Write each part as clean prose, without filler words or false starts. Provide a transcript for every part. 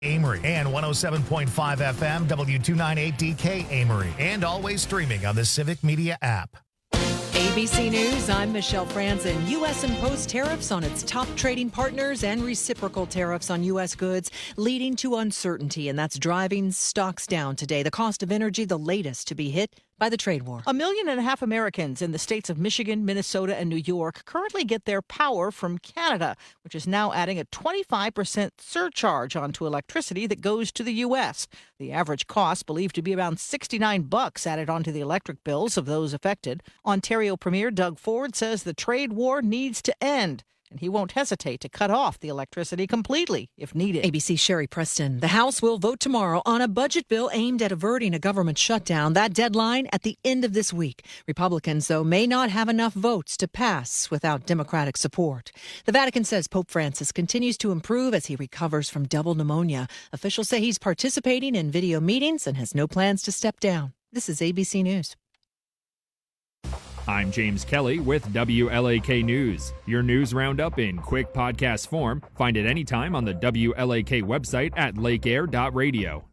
Amory and 107.5 FM W298DK Amory, and always streaming on the Civic Media app. ABC News, I'm Michelle Franzen. U.S. imposed tariffs on its top trading partners and reciprocal tariffs on U.S. goods, leading to uncertainty, and that's driving stocks down today. The cost of energy, the latest to be hit by the trade war. 1.5 million Americans in the states of Michigan, Minnesota, and New York currently get their power from Canada, which is now adding a 25% surcharge onto electricity that goes to the U.S. The average cost believed to be around $69 added onto the electric bills of those affected. Ontario Premier Doug Ford says the trade war needs to end, and he won't hesitate to cut off the electricity completely if needed. ABC Sherry Preston. The House will vote tomorrow on a budget bill aimed at averting a government shutdown. That deadline at the end of this week. Republicans, though, may not have enough votes to pass without Democratic support. The Vatican says Pope Francis continues to improve as he recovers from double pneumonia. Officials say he's participating in video meetings and has no plans to step down. This is ABC News. I'm James Kelly with WLAK News. Your news roundup in quick podcast form. Find it anytime on the WLAK website at lakeair.radio.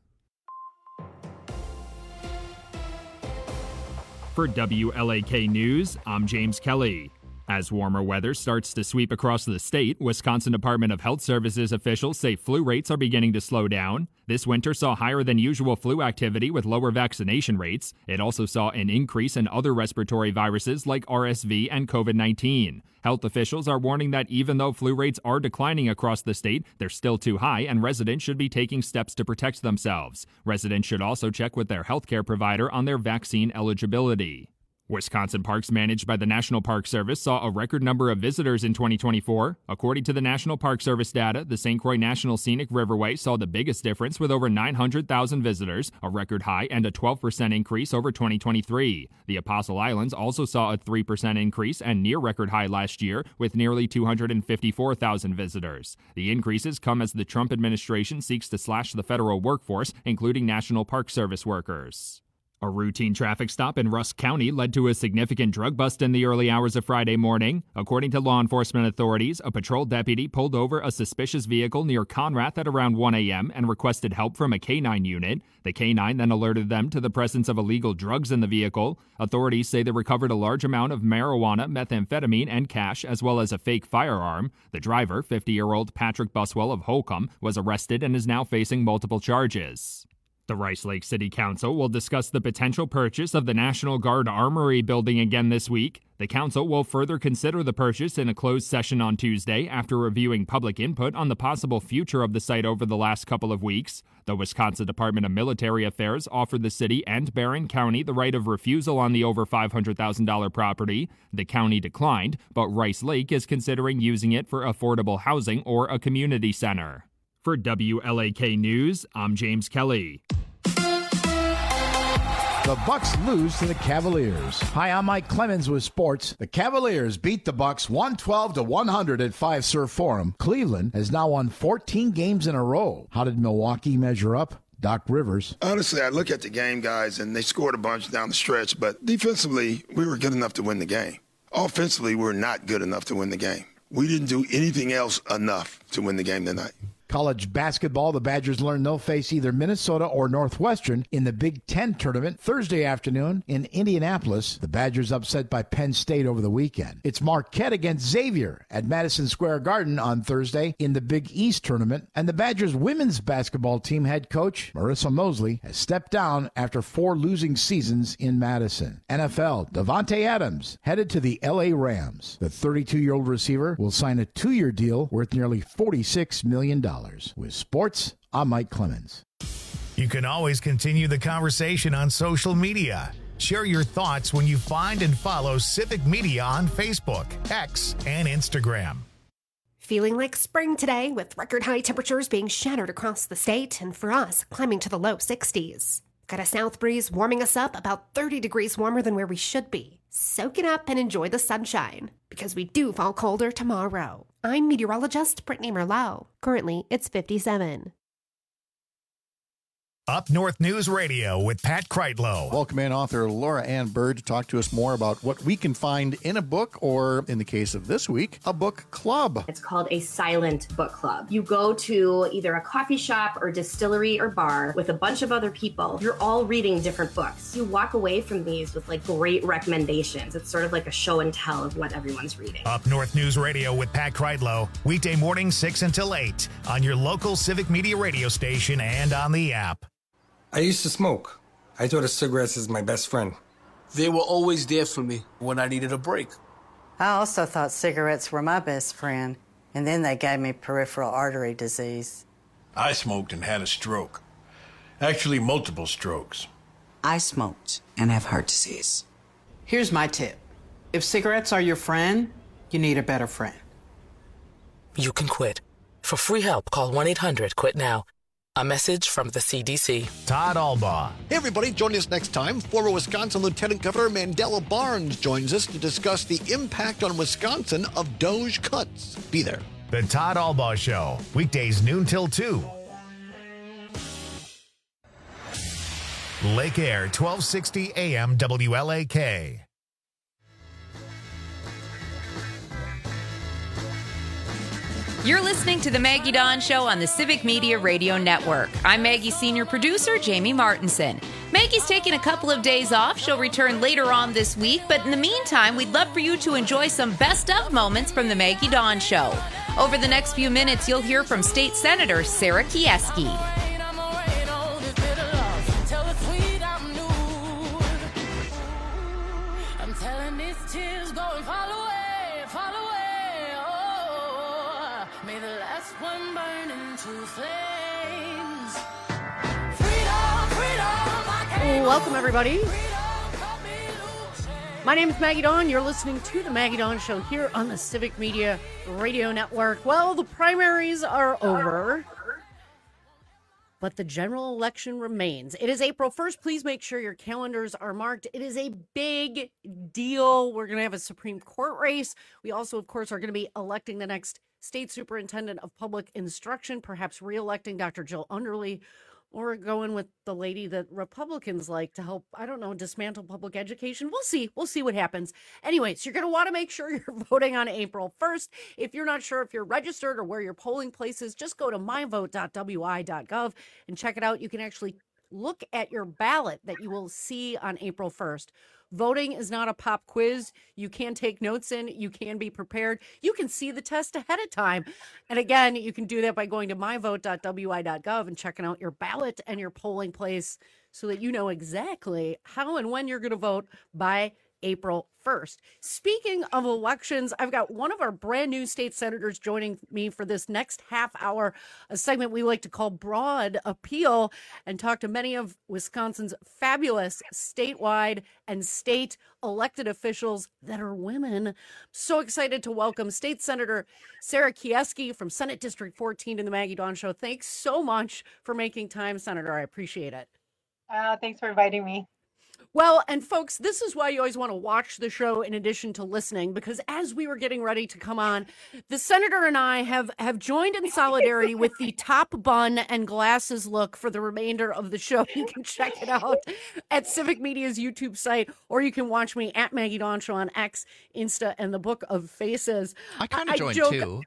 For WLAK News, I'm James Kelly. As warmer weather starts to sweep across the state, Wisconsin Department of Health Services officials say flu rates are beginning to slow down. This winter saw higher than usual flu activity with lower vaccination rates. It also saw an increase in other respiratory viruses like RSV and COVID-19. Health officials are warning that even though flu rates are declining across the state, they're still too high and residents should be taking steps to protect themselves. Residents should also check with their healthcare provider on their vaccine eligibility. Wisconsin parks managed by the National Park Service saw a record number of visitors in 2024. According to the National Park Service data, the St. Croix National Scenic Riverway saw the biggest difference with over 900,000 visitors, a record high and a 12% increase over 2023. The Apostle Islands also saw a 3% increase and near record high last year with nearly 254,000 visitors. The increases come as the Trump administration seeks to slash the federal workforce, including National Park Service workers. A routine traffic stop in Rusk County led to a significant drug bust in the early hours of Friday morning. According to law enforcement authorities, a patrol deputy pulled over a suspicious vehicle near Conrath at around 1 a.m. and requested help from a K-9 unit. The K-9 then alerted them to the presence of illegal drugs in the vehicle. Authorities say they recovered a large amount of marijuana, methamphetamine, and cash, as well as a fake firearm. The driver, 50-year-old Patrick Buswell of Holcomb, was arrested and is now facing multiple charges. The Rice Lake City Council will discuss the potential purchase of the National Guard Armory building again this week. The council will further consider the purchase in a closed session on Tuesday after reviewing public input on the possible future of the site over the last couple of weeks. The Wisconsin Department of Military Affairs offered the city and Barron County the right of refusal on the over $500,000 property. The county declined, but Rice Lake is considering using it for affordable housing or a community center. For WLAK News, I'm James Kelly. The Bucks lose to the Cavaliers. Hi, I'm Mike Clemens with sports. The Cavaliers beat the Bucks 112-100 at Fiserv Forum. Cleveland has now won 14 games in a row. How did Milwaukee measure up? Doc Rivers. Honestly, I look at the game, guys, and they scored a bunch down the stretch, but defensively, we were good enough to win the game. Offensively, we were not good enough to win the game. We didn't do anything else enough to win the game tonight. College basketball, the Badgers learn they'll face either Minnesota or Northwestern in the Big Ten tournament Thursday afternoon in Indianapolis. The Badgers upset by Penn State over the weekend. It's Marquette against Xavier at Madison Square Garden on Thursday in the Big East tournament. And the Badgers women's basketball team head coach Marissa Mosley has stepped down after 4 losing seasons in Madison. NFL, Davante Adams headed to the LA Rams. The 32-year-old receiver will sign a 2-year deal worth nearly $46 million. With sports, I'm Mike Clemens. You can always continue the conversation on social media. Share your thoughts when you find and follow Civic Media on Facebook, X, and Instagram. Feeling like spring today with record high temperatures being shattered across the state and for us climbing to the low 60s. Got a south breeze warming us up about 30 degrees warmer than where we should be. Soak it up and enjoy the sunshine because we do fall colder tomorrow. I'm meteorologist Brittany Merlot. Currently, it's 57. Up North News Radio with Pat Kreitlow. Welcome in author Laura Ann Bird to talk to us more about what we can find in a book, or in the case of this week, a book club. It's called a silent book club. You go to either a coffee shop or distillery or bar with a bunch of other people. You're all reading different books. You walk away from these with like great recommendations. It's sort of like a show and tell of what everyone's reading. Up North News Radio with Pat Kreitlow, weekday mornings 6 until 8 on your local Civic Media radio station and on the app. I used to smoke. I thought of cigarettes as my best friend. They were always there for me when I needed a break. I also thought cigarettes were my best friend, and then they gave me peripheral artery disease. I smoked and had a stroke. Actually, multiple strokes. I smoked and have heart disease. Here's my tip. If cigarettes are your friend, you need a better friend. You can quit. For free help, call 1-800-QUIT-NOW. A message from the CDC. Todd Albaugh. Hey, everybody, join us next time. Former Wisconsin Lieutenant Governor Mandela Barnes joins us to discuss the impact on Wisconsin of DOGE cuts. Be there. The Todd Albaugh Show, weekdays noon till 2. Lake Air, 1260 AM WLAK. You're listening to The Maggie Dawn Show on the Civic Media Radio Network. I'm Maggie's senior producer, Jamie Martinson. Maggie's taking a couple of days off. She'll return later on this week, but in the meantime, we'd love for you to enjoy some best of moments from The Maggie Dawn Show. Over the next few minutes, you'll hear from State Senator Sarah Kieski. I'm telling these tears going fall away, fall away. May the last one burn into flames. Freedom, freedom. Welcome, everybody. My name is Maggie Dawn. You're listening to The Maggie Dawn Show here on the Civic Media Radio Network. Well, the primaries are over, but the general election remains. It is April 1st. Please make sure your calendars are marked. It is a big deal. We're going to have a Supreme Court race. We also, of course, are going to be electing the next State Superintendent of Public Instruction, perhaps re-electing Dr. Jill Underly, or going with the lady that Republicans like to help, I don't know, dismantle public education. We'll see. We'll see what happens. Anyways, you're going to want to make sure you're voting on April 1st. If you're not sure if you're registered or where your polling place is, just go to myvote.wi.gov and check it out. You can actually look at your ballot that you will see on April 1st. Voting is not a pop quiz. You can take notes in. You can be prepared. You can see the test ahead of time. And again, you can do that by going to myvote.wi.gov and checking out your ballot and your polling place so that you know exactly how and when you're going to vote by April 1st. Speaking of elections, I've got one of our brand new state senators joining me for this next half hour, a segment we like to call Broad Appeal, and talk to many of Wisconsin's fabulous statewide and state elected officials that are women. So excited to welcome State Senator Sarah Kieski from Senate District 14 to the Maggie Dawn Show. Thanks so much for making time, Senator. I appreciate it. Thanks for inviting me. Well, and folks, this is why you always want to watch the show in addition to listening, because as we were getting ready to come on, the senator and I have joined in solidarity with the top bun and glasses look for the remainder of the show. You can check it out at Civic Media's YouTube site, or you can watch me at Maggie Dawn Show on X, Insta, and the Book of Faces. I kind of joined too.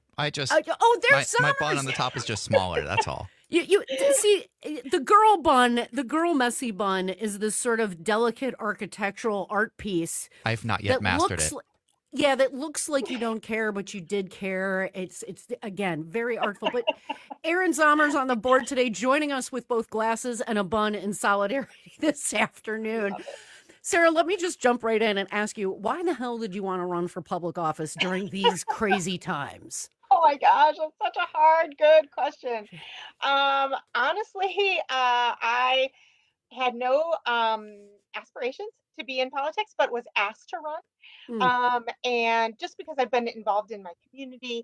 There's my bun on the top is just smaller. That's all. You see, the girl bun, the girl messy bun is this sort of delicate architectural art piece. I've not yet mastered it. Yeah, that looks like you don't care, but you did care. It's again, very artful. But Aaron Zommer's on the board today, joining us with both glasses and a bun in solidarity this afternoon. Sarah, let me just jump right in and ask you, why the hell did you want to run for public office during these crazy times? Oh my gosh, that's such a hard, good question. Honestly, I had no aspirations to be in politics, but was asked to run. And just because I've been involved in my community,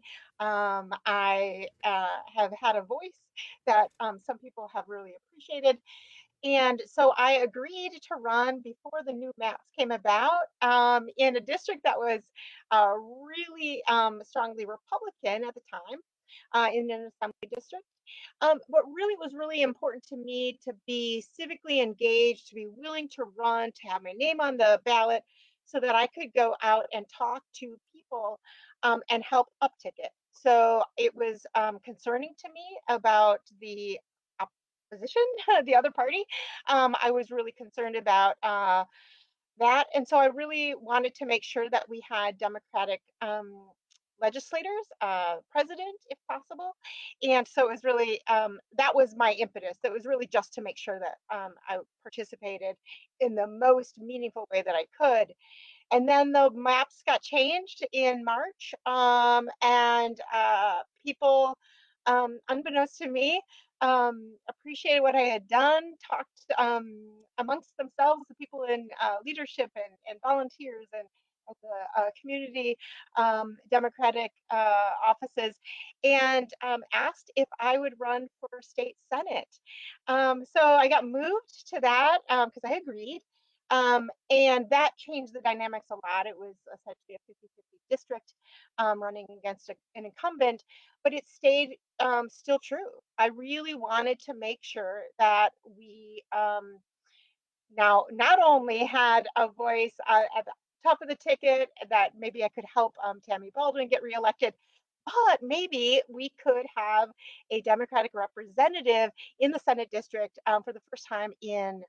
I have had a voice that some people have really appreciated. And so I agreed to run before the new maps came about in a district that was really strongly Republican at the time, in an assembly district. what really was really important to me to be civically engaged, to be willing to run, to have my name on the ballot so that I could go out and talk to people and help uptick it. So it was concerning to me about the opposition, the other party. I was really concerned about that. And so I really wanted to make sure that we had Democratic legislators, president, if possible. And so it was really, that was my impetus. It was really just to make sure that I participated in the most meaningful way that I could. And then the maps got changed in March, and people, unbeknownst to me, appreciated what I had done, talked amongst themselves, the people in leadership and volunteers and at the community Democratic offices, and asked if I would run for state Senate. So I got moved to that because I agreed. And that changed the dynamics a lot. It was essentially a 50-50 district running against an incumbent, but it stayed still true. I really wanted to make sure that we now not only had a voice at the top of the ticket, that maybe I could help Tammy Baldwin get reelected, but maybe we could have a Democratic representative in the Senate district for the first time in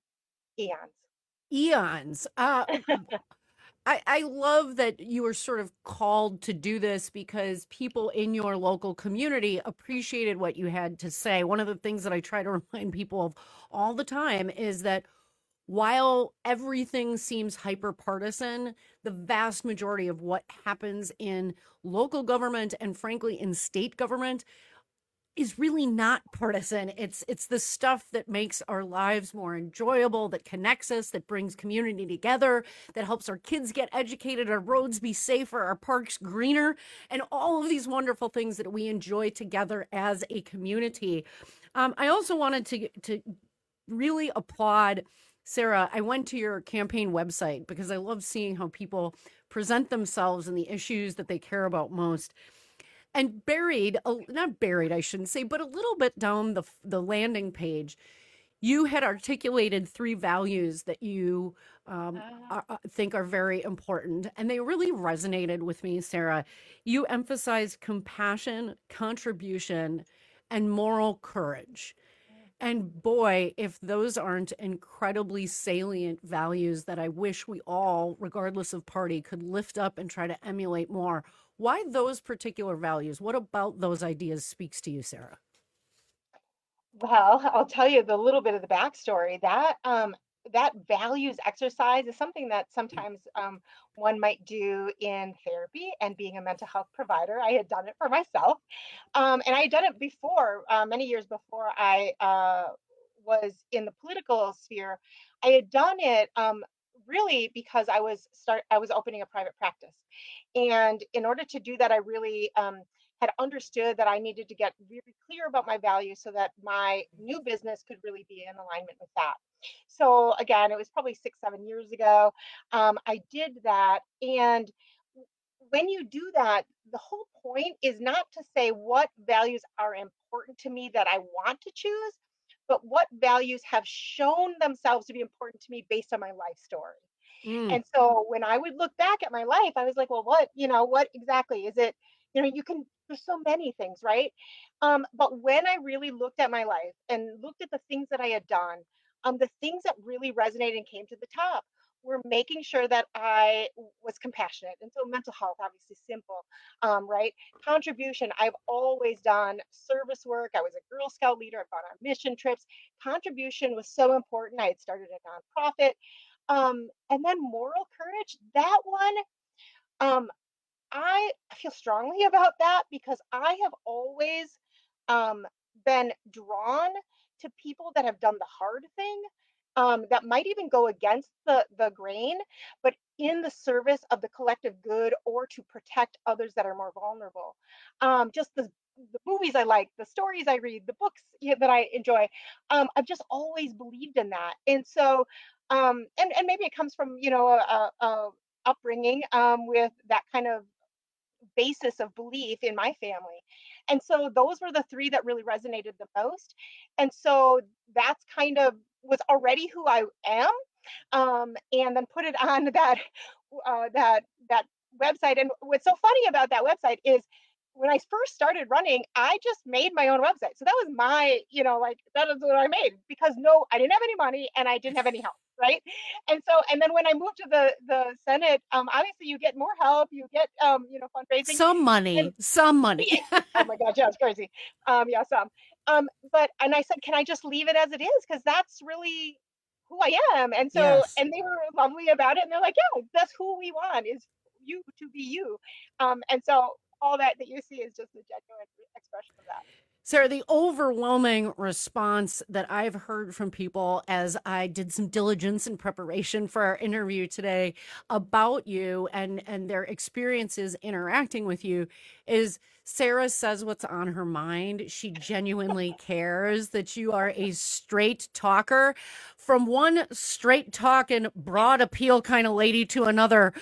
eons. I love that you were sort of called to do this because people in your local community appreciated what you had to say. One of the things that I try to remind people of all the time is that while everything seems hyper partisan, the vast majority of what happens in local government and frankly in state government is really not partisan. It's the stuff that makes our lives more enjoyable, that connects us, that brings community together, that helps our kids get educated, our roads be safer, our parks greener, and all of these wonderful things that we enjoy together as a community. I also wanted to really applaud Sarah. I went to your campaign website because I love seeing how people present themselves and the issues that they care about most. And not buried, I shouldn't say, but a little bit down the landing page, you had articulated 3 values that you think are very important. And they really resonated with me, Sarah. You emphasized compassion, contribution, and moral courage. And boy, if those aren't incredibly salient values that I wish we all, regardless of party, could lift up and try to emulate more. Why those particular values? What about those ideas speaks to you, Sarah? Well, I'll tell you the little bit of the backstory. That values exercise is something that sometimes one might do in therapy and being a mental health provider. I had done it for myself. And I had done it before, many years before I was in the political sphere. I had done it really because I was opening a private practice. And in order to do that, I really had understood that I needed to get really clear about my values so that my new business could really be in alignment with that. So again, it was probably 6-7 years ago. I did that. And when you do that, the whole point is not to say what values are important to me that I want to choose, but what values have shown themselves to be important to me based on my life story. And so when I would look back at my life, I was like, well, what exactly is it? There's so many things, right? But when I really looked at my life and looked at the things that I had done, the things that really resonated and came to the top were making sure that I was compassionate. And so mental health, obviously simple, right? Contribution, I've always done service work. I was a Girl Scout leader. I've gone on mission trips. Contribution was so important. I had started a nonprofit. And then moral courage, that one, I feel strongly about that because I have always been drawn to people that have done the hard thing, that might even go against the grain, but in the service of the collective good or to protect others that are more vulnerable. Just the movies I like, the stories I read, the books that I enjoy, I've just always believed in that. And so, and maybe it comes from, a upbringing with that kind of basis of belief in my family. And so those were the three that really resonated the most. And so that's kind of was already who I am. And then put it on that website. And what's so funny about that website is when I first started running, I just made my own website. So that was my, that is what I made because I didn't have any money and I didn't have any help. Right. And then when I moved to the Senate, obviously you get more help, you get, fundraising. Some money. Oh my gosh. Yeah, it's crazy. Some. And I said, can I just leave it as it is? Because that's really who I am. And so, yes. And they were lovely about it. And they're like, yeah, that's who we want is you to be you. And so all that you see is just a genuine expression of that. Sarah, the overwhelming response that I've heard from people as I did some diligence in preparation for our interview today about you and their experiences interacting with you is Sarah says what's on her mind. She genuinely cares, that you are a straight talker, from one straight talking, broad appeal kind of lady to another.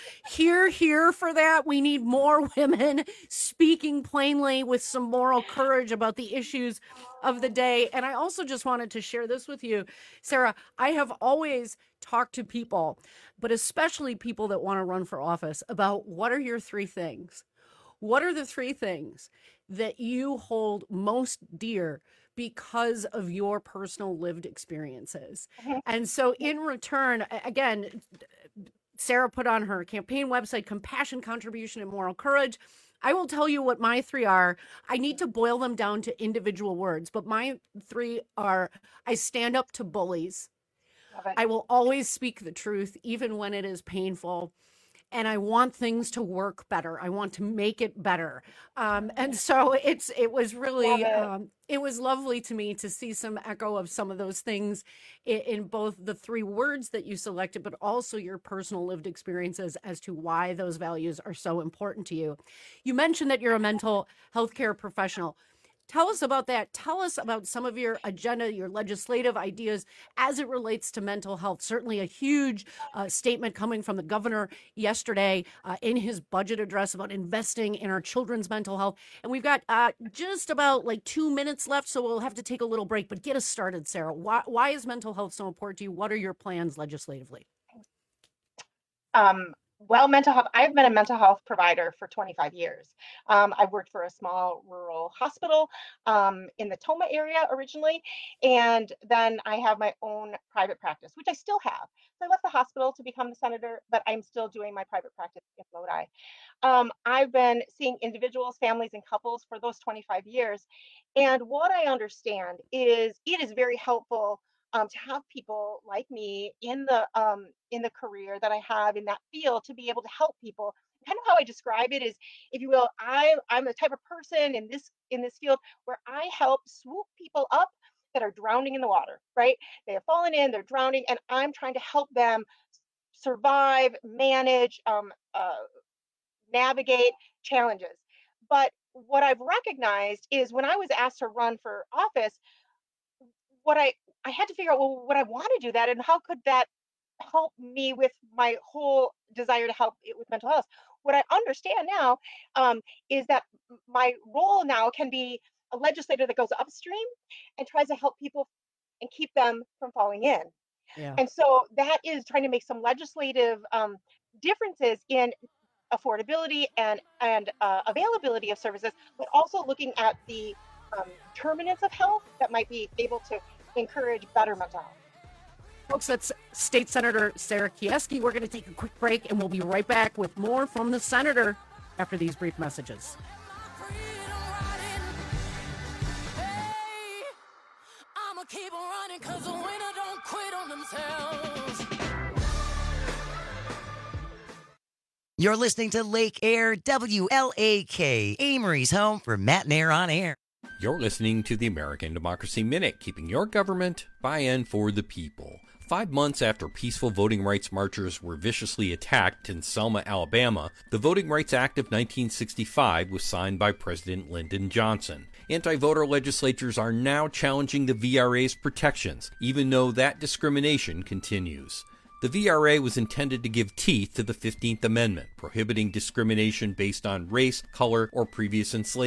Here for that. We need more women speaking plainly with some moral courage about the issues of the day. And I also just wanted to share this with you, Sarah. I have always talked to people, but especially people that want to run for office, about what are your three things? What are the three things that you hold most dear because of your personal lived experiences? Mm-hmm. And so in return, again, Sarah put on her campaign website, compassion, contribution, and moral courage. I will tell you what my three are. I need to boil them down to individual words, but my three are: I stand up to bullies. I will always speak the truth, even when it is painful. And I want things to work better. I want to make it better. And so it was really, it was lovely to me to see some echo of some of those things in both the three words that you selected, but also your personal lived experiences as to why those values are so important to you. You mentioned that you're a mental health care professional. Tell us about that. Tell us about some of your agenda, your legislative ideas as it relates to mental health. Certainly a huge statement coming from the governor yesterday in his budget address about investing in our children's mental health. And we've got just about 2 minutes left, so we'll have to take a little break. But get us started, Sarah. Why is mental health so important to you? What are your plans legislatively? Well, mental health, I've been a mental health provider for 25 years. I've worked for a small rural hospital in the Toma area originally, and then I have my own private practice, which I still have. So I left the hospital to become the senator, but I'm still doing my private practice in Lodi. I've been seeing individuals, families, and couples for those 25 years. And what I understand is it is very helpful to have people like me in the career that I have in that field to be able to help people. Kind of how I describe it is, if you will, I'm the type of person in this field where I help swoop people up that are drowning in the water, right? They have fallen in, they're drowning, and I'm trying to help them survive, manage, navigate challenges. But what I've recognized is when I was asked to run for office, I had to figure out, well, would I want to do that? And how could that help me with my whole desire to help with mental health? What I understand now is that my role now can be a legislator that goes upstream and tries to help people and keep them from falling in. Yeah. And so that is trying to make some legislative differences in affordability and availability of services, but also looking at the determinants of health that might be able to encourage better mental health. Folks, that's State Senator Sarah Kieski. We're going to take a quick break, and we'll be right back with more from the senator after these brief messages. I'ma keep on running 'cause the winner don't quit on themselves. You're listening to Lake Air WLAK, Amory's home for Matt and Air on Air. You're listening to the American Democracy Minute, keeping your government by and for the people. 5 months after peaceful voting rights marchers were viciously attacked in Selma, Alabama, the Voting Rights Act of 1965 was signed by President Lyndon Johnson. Anti-voter legislatures are now challenging the VRA's protections, even though that discrimination continues. The VRA was intended to give teeth to the 15th Amendment, prohibiting discrimination based on race, color, or previous enslavement.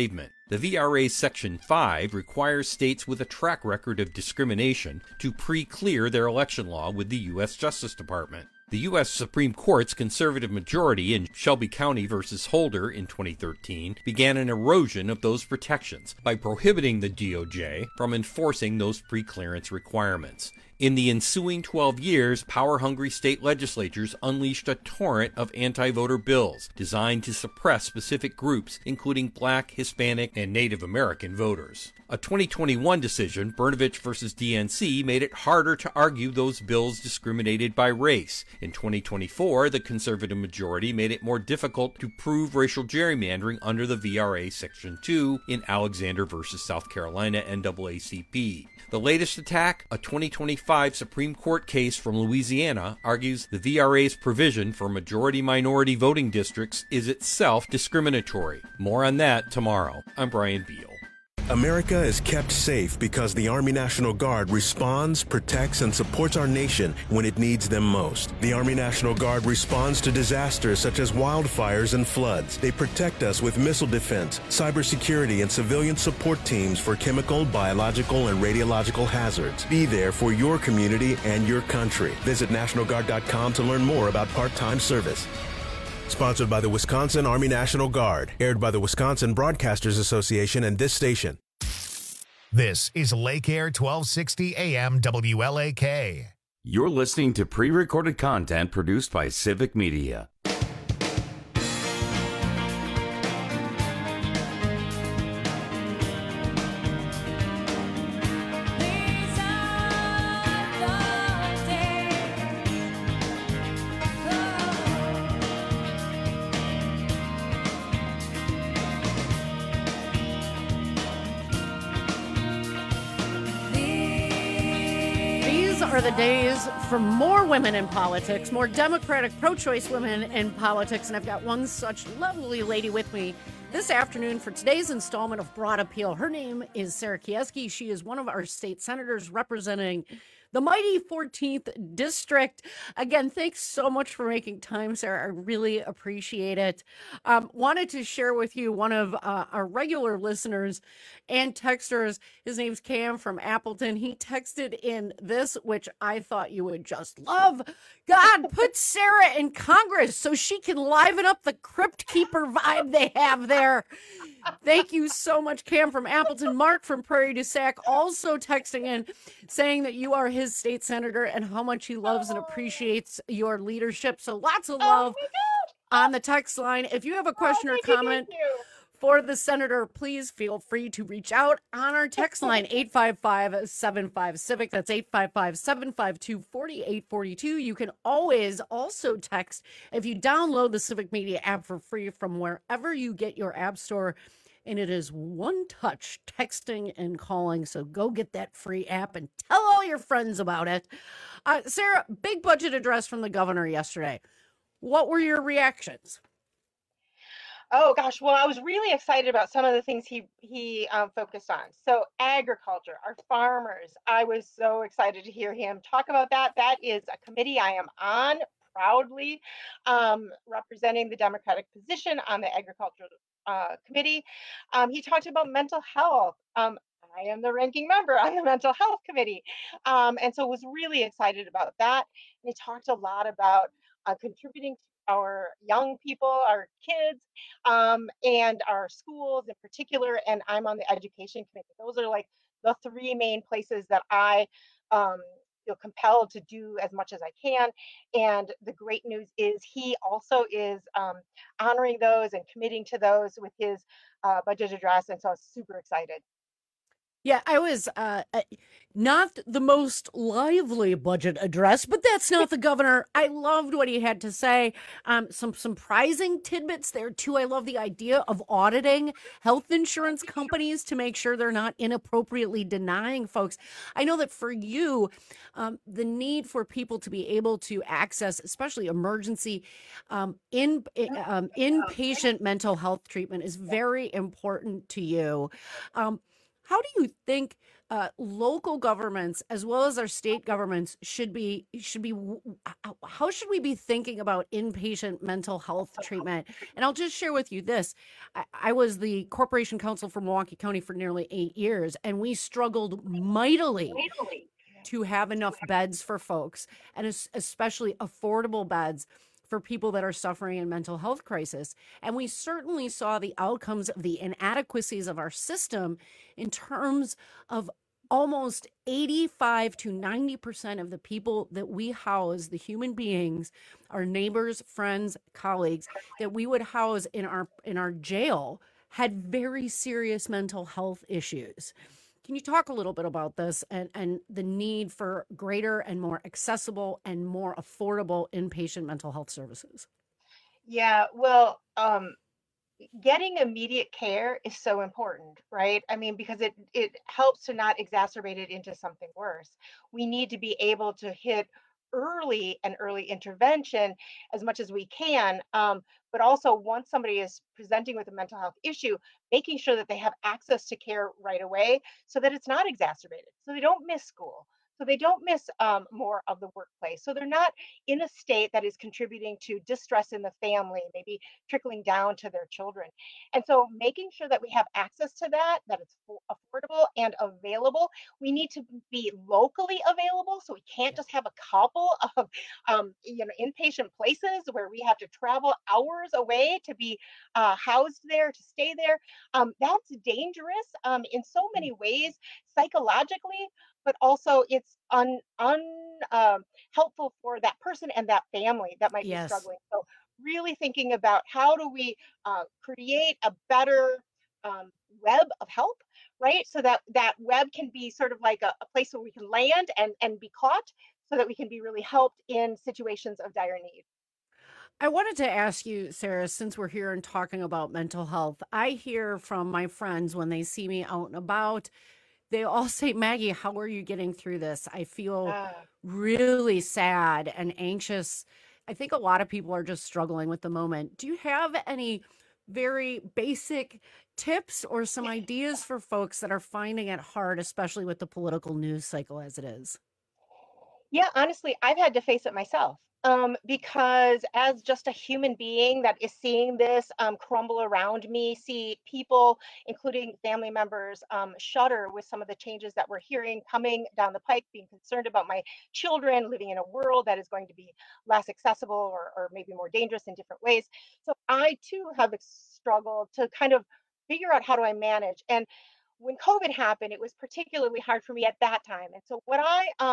The VRA Section 5 requires states with a track record of discrimination to pre-clear their election law with the U.S. Justice Department. The U.S. Supreme Court's conservative majority in Shelby County versus Holder in 2013 began an erosion of those protections by prohibiting the DOJ from enforcing those pre-clearance requirements. In the ensuing 12 years, power-hungry state legislatures unleashed a torrent of anti-voter bills designed to suppress specific groups, including Black, Hispanic, and Native American voters. A 2021 decision, Brnovich versus DNC, made it harder to argue those bills discriminated by race. In 2024, the conservative majority made it more difficult to prove racial gerrymandering under the VRA Section 2 in Alexander versus South Carolina NAACP. The latest attack, a 2025 Supreme Court case from Louisiana, argues the VRA's provision for majority-minority voting districts is itself discriminatory. More on that tomorrow. I'm Brian Beal. America is kept safe because the Army National Guard responds, protects, and supports our nation when it needs them most. The Army National Guard responds to disasters such as wildfires and floods. They protect us with missile defense, cybersecurity, and civilian support teams for chemical, biological, and radiological hazards. Be there for your community and your country. Visit NationalGuard.com to learn more about part-time service. Sponsored by the Wisconsin Army National Guard. Aired by the Wisconsin Broadcasters Association and this station. This is Lake Air 1260 AM WLAK. You're listening to pre-recorded content produced by Civic Media. Are the days for more women in politics, more Democratic pro-choice women in politics, and I've got one such lovely lady with me this afternoon for today's installment of Broad Appeal. Her name is Sarah Kieski. She is one of our state senators representing the mighty 14th District. Again, thanks so much for making time, Sarah. I really appreciate it. Wanted to share with you one of our regular listeners and texters. His name's Cam from Appleton. He texted in this, which I thought you would just love. God, put Sarah in Congress so she can liven up the Crypt Keeper vibe they have there. Thank you so much, Cam from Appleton. Mark from Prairie du Sac also texting in, saying that you are his state senator and how much he loves and appreciates your leadership. So lots of love on the text line. If you have a question or comment for the senator, please feel free to reach out on our text line, 855-75-CIVIC. That's 855-752-4842. You can always also text if you download the Civic Media app for free from wherever you get your app store. And it is one touch texting and calling. So go get that free app and tell all your friends about it. Sarah, big budget address from the governor yesterday. What were your reactions? Oh gosh, well, I was really excited about some of the things he focused on. So agriculture, our farmers, I was so excited to hear him talk about that. That is a committee I am on proudly, representing the Democratic position on the agricultural committee. He talked about mental health. I am the ranking member on the mental health committee. And so was really excited about that. And he talked a lot about contributing to our young people, our kids, and our schools in particular. And I'm on the education committee. Those are like the three main places that I feel compelled to do as much as I can. And the great news is he also is honoring those and committing to those with his budget address. And so I was super excited. Yeah, I was not the most lively budget address, but that's not the governor. I loved what he had to say. Some surprising tidbits there, too. I love the idea of auditing health insurance companies to make sure they're not inappropriately denying folks. I know that for you, the need for people to be able to access, especially emergency inpatient mental health treatment is very important to you. How do you think local governments as well as our state governments should be how should we be thinking about inpatient mental health treatment? And I'll just share with you this. I was the corporation counsel for Milwaukee County for nearly 8 years, and we struggled mightily to have enough beds for folks, and especially affordable beds for people that are suffering in mental health crisis. And we certainly saw the outcomes of the inadequacies of our system in terms of almost 85 to 90% of the people that we house, the human beings, our neighbors, friends, colleagues, that we would house in our jail had very serious mental health issues. Can you talk a little bit about this and the need for greater and more accessible and more affordable inpatient mental health services? Yeah, well, getting immediate care is so important, right? I mean, because it helps to not exacerbate it into something worse. We need to be able to hit early intervention as much as we can. But also, once somebody is presenting with a mental health issue, making sure that they have access to care right away so that it's not exacerbated, so they don't miss school, so they don't miss more of the workplace, so they're not in a state that is contributing to distress in the family, maybe trickling down to their children. And so making sure that we have access to that it's affordable and available. We need to be locally available, so we can't just have a couple of inpatient places where we have to travel hours away to be housed there, to stay there. That's dangerous in so many ways, psychologically, but also it's helpful for that person and that family that might be struggling. So really thinking about how do we create a better web of help, right? So that web can be sort of like a place where we can land and be caught, so that we can be really helped in situations of dire need. I wanted to ask you, Sarah, since we're here and talking about mental health, I hear from my friends when they see me out and about, they all say, Maggie, how are you getting through this? I feel really sad and anxious. I think a lot of people are just struggling with the moment. Do you have any very basic tips or some ideas for folks that are finding it hard, especially with the political news cycle as it is? Yeah, honestly, I've had to face it myself. Because as just a human being that is seeing this crumble around me, see people, including family members, shudder with some of the changes that we're hearing coming down the pike, being concerned about my children living in a world that is going to be less accessible or maybe more dangerous in different ways. So I too have struggled to kind of figure out, how do I manage? And when COVID happened, it was particularly hard for me at that time. And so what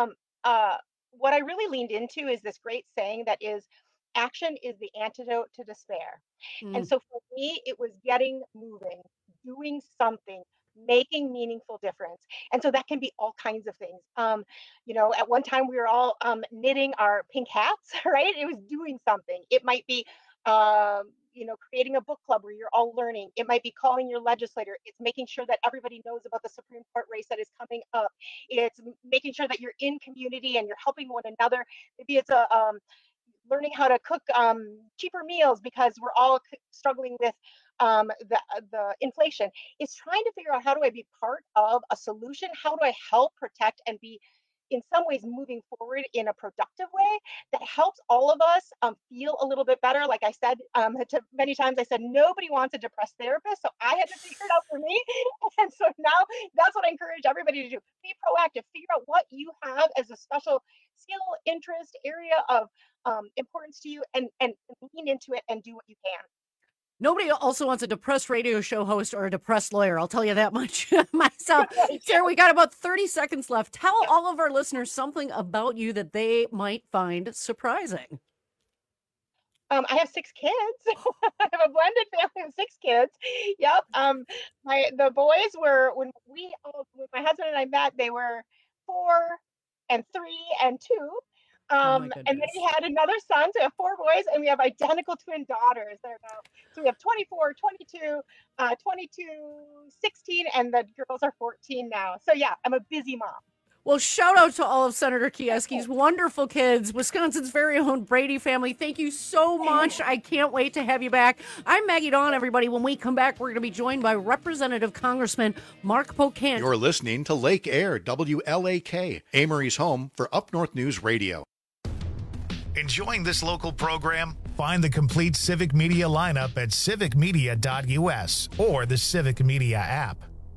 I really leaned into is this great saying that is, action is the antidote to despair. And so for me, it was getting moving, doing something, making meaningful difference. And so that can be all kinds of things. At one time we were all knitting our pink hats, right? It was doing something. It might be creating a book club where you're all learning. It might be calling your legislator. It's making sure that everybody knows about the Supreme Court race that is coming up. It's making sure that you're in community and you're helping one another. Maybe it's learning how to cook cheaper meals because we're all struggling with the inflation. It's trying to figure out, how do I be part of a solution? How do I help protect and be in some ways moving forward in a productive way that helps all of us feel a little bit better? Like I said, many times I said, nobody wants a depressed therapist, so I had to figure it out for me. And so now that's what I encourage everybody to do. Be proactive, figure out what you have as a special skill, interest, area of importance to you, and lean into it and do what you can. Nobody also wants a depressed radio show host or a depressed lawyer. I'll tell you that much myself. Sarah, we got about 30 seconds left. Tell all of our listeners something about you that they might find surprising. I have 6 kids. I have a blended family of 6 kids. Yep. The boys were, when my husband and I met, they were 4 and 3 and 2. And then we had another son, so we have 4 boys, and we have identical twin daughters. So we have 24, 22, 22, 16, and the girls are 14 now. So yeah, I'm a busy mom. Well, shout out to all of Senator Kieski's wonderful kids, Wisconsin's very own Brady family. Thank you so much. I can't wait to have you back. I'm Maggie Dawn, everybody. When we come back, we're going to be joined by Representative Congressman Mark Pocan. You're listening to Lake Air, WLAK, Amory's home for Up North News Radio. Enjoying this local program? Find the complete Civic Media lineup at civicmedia.us or the Civic Media app.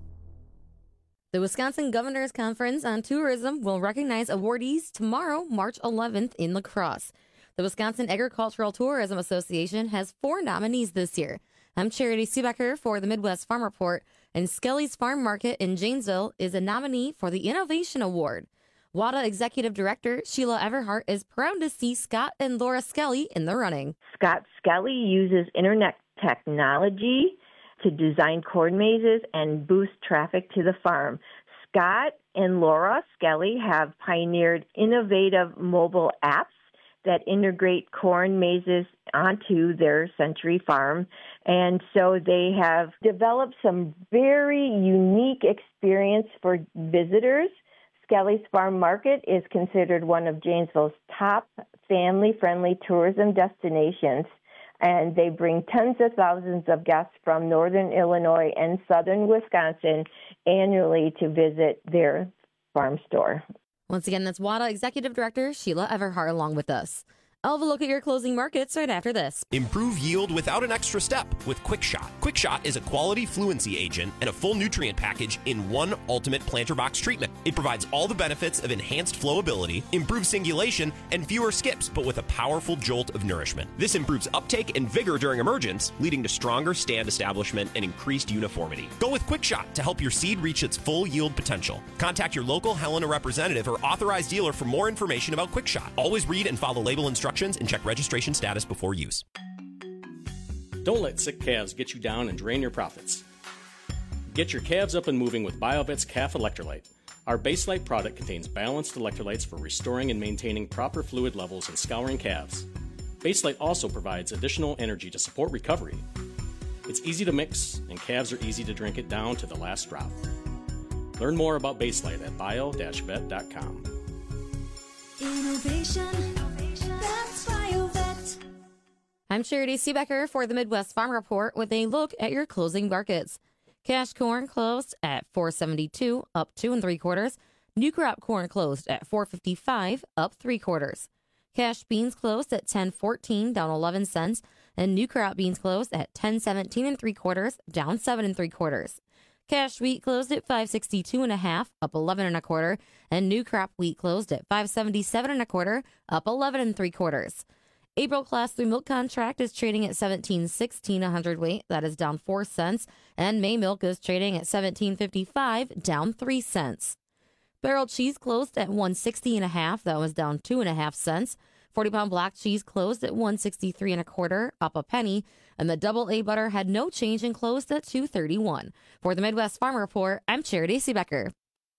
The Wisconsin Governor's Conference on Tourism will recognize awardees tomorrow, March 11th, in La Crosse. The Wisconsin Agricultural Tourism Association has 4 nominees this year. I'm Charity Seebecker for the Midwest Farm Report, and Skelly's Farm Market in Janesville is a nominee for the Innovation Award. WADA Executive Director Sheila Everhart is proud to see Scott and Laura Skelly in the running. Scott Skelly uses internet technology to design corn mazes and boost traffic to the farm. Scott and Laura Skelly have pioneered innovative mobile apps that integrate corn mazes onto their Century Farm. And so they have developed some very unique experience for visitors. Skelly's Farm Market is considered one of Janesville's top family-friendly tourism destinations. And they bring tens of thousands of guests from northern Illinois and southern Wisconsin annually to visit their farm store. Once again, that's WADA Executive Director Sheila Everhart along with us. I'll have a look at your closing markets right after this. Improve yield without an extra step with QuickShot. QuickShot is a quality fluency agent and a full nutrient package in one ultimate planter box treatment. It provides all the benefits of enhanced flowability, improved singulation, and fewer skips, but with a powerful jolt of nourishment. This improves uptake and vigor during emergence, leading to stronger stand establishment and increased uniformity. Go with QuickShot to help your seed reach its full yield potential. Contact your local Helena representative or authorized dealer for more information about QuickShot. Always read and follow label instructions and check registration status before use. Don't let sick calves get you down and drain your profits. Get your calves up and moving with BioVet's Calf Electrolyte. Our Baselite product contains balanced electrolytes for restoring and maintaining proper fluid levels in scouring calves. Baselite also provides additional energy to support recovery. It's easy to mix, and calves are easy to drink it down to the last drop. Learn more about Baselite at bio-vet.com. Innovation. That's BioVet. I'm Charity Seebecker for the Midwest Farm Report with a look at your closing markets. Cash corn closed at $4.72, up 2 3/4. New crop corn closed at $4.55, up 3/4. Cash beans closed at $10.14, down 11 cents, and new crop beans closed at $10.17 3/4, down 7 3/4. Cash wheat closed at $5.62 1/2, up 11 1/4, and new crop wheat closed at $5.77 1/4, up 11 3/4. April Class 3 milk contract is trading at $17.16 a hundredweight. That is down 4 cents. And May milk is trading at $17.55, down 3 cents. Barrel cheese closed at $1.60 1/2. That was down 2 1/2 cents. 40-pound block cheese closed at $1.63 1/4, up a penny. And the double A butter had no change and closed at $2.31. For the Midwest Farm Report, I'm Charity Seebecker.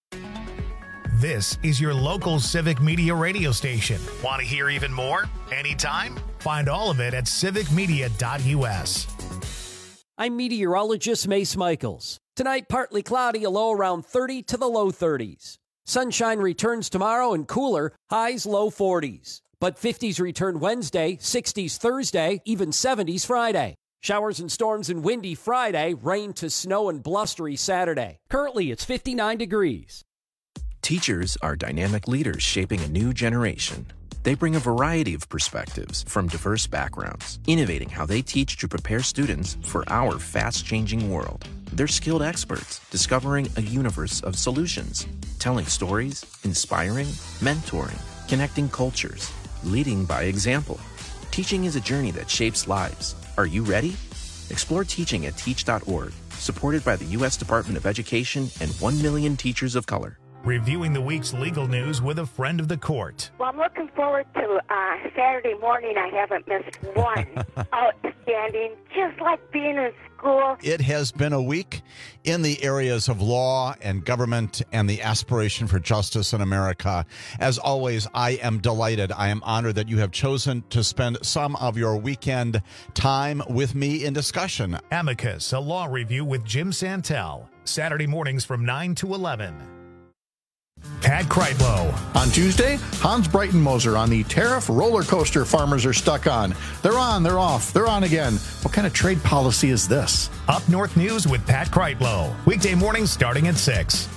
This is your local Civic Media radio station. Want to hear even more? Anytime? Find all of it at civicmedia.us. I'm meteorologist Mace Michaels. Tonight, partly cloudy, a low around 30 to the low 30s. Sunshine returns tomorrow and cooler, highs low 40s. But 50s return Wednesday, 60s Thursday, even 70s Friday. Showers and storms and windy Friday, rain to snow and blustery Saturday. Currently, it's 59 degrees. Teachers are dynamic leaders shaping a new generation. They bring a variety of perspectives from diverse backgrounds, innovating how they teach to prepare students for our fast-changing world. They're skilled experts, discovering a universe of solutions, telling stories, inspiring, mentoring, connecting cultures, leading by example. Teaching is a journey that shapes lives. Are you ready? Explore teaching at teach.org, supported by the U.S. Department of Education and 1 million teachers of color. Reviewing the week's legal news with a friend of the court. Well, I'm looking forward to Saturday morning. I haven't missed one. Outstanding, just like being in school. It has been a week in the areas of law and government and the aspiration for justice in America. As always, I am delighted. I am honored that you have chosen to spend some of your weekend time with me in discussion. Amicus, a law review with Jim Santel. Saturday mornings from 9 to 11. Pat Kreitlow. On Tuesday, Hans Breitenmoser on the tariff roller coaster farmers are stuck on. They're on, they're off, they're on again. What kind of trade policy is this? Up North News with Pat Kreitlow. Weekday mornings starting at 6.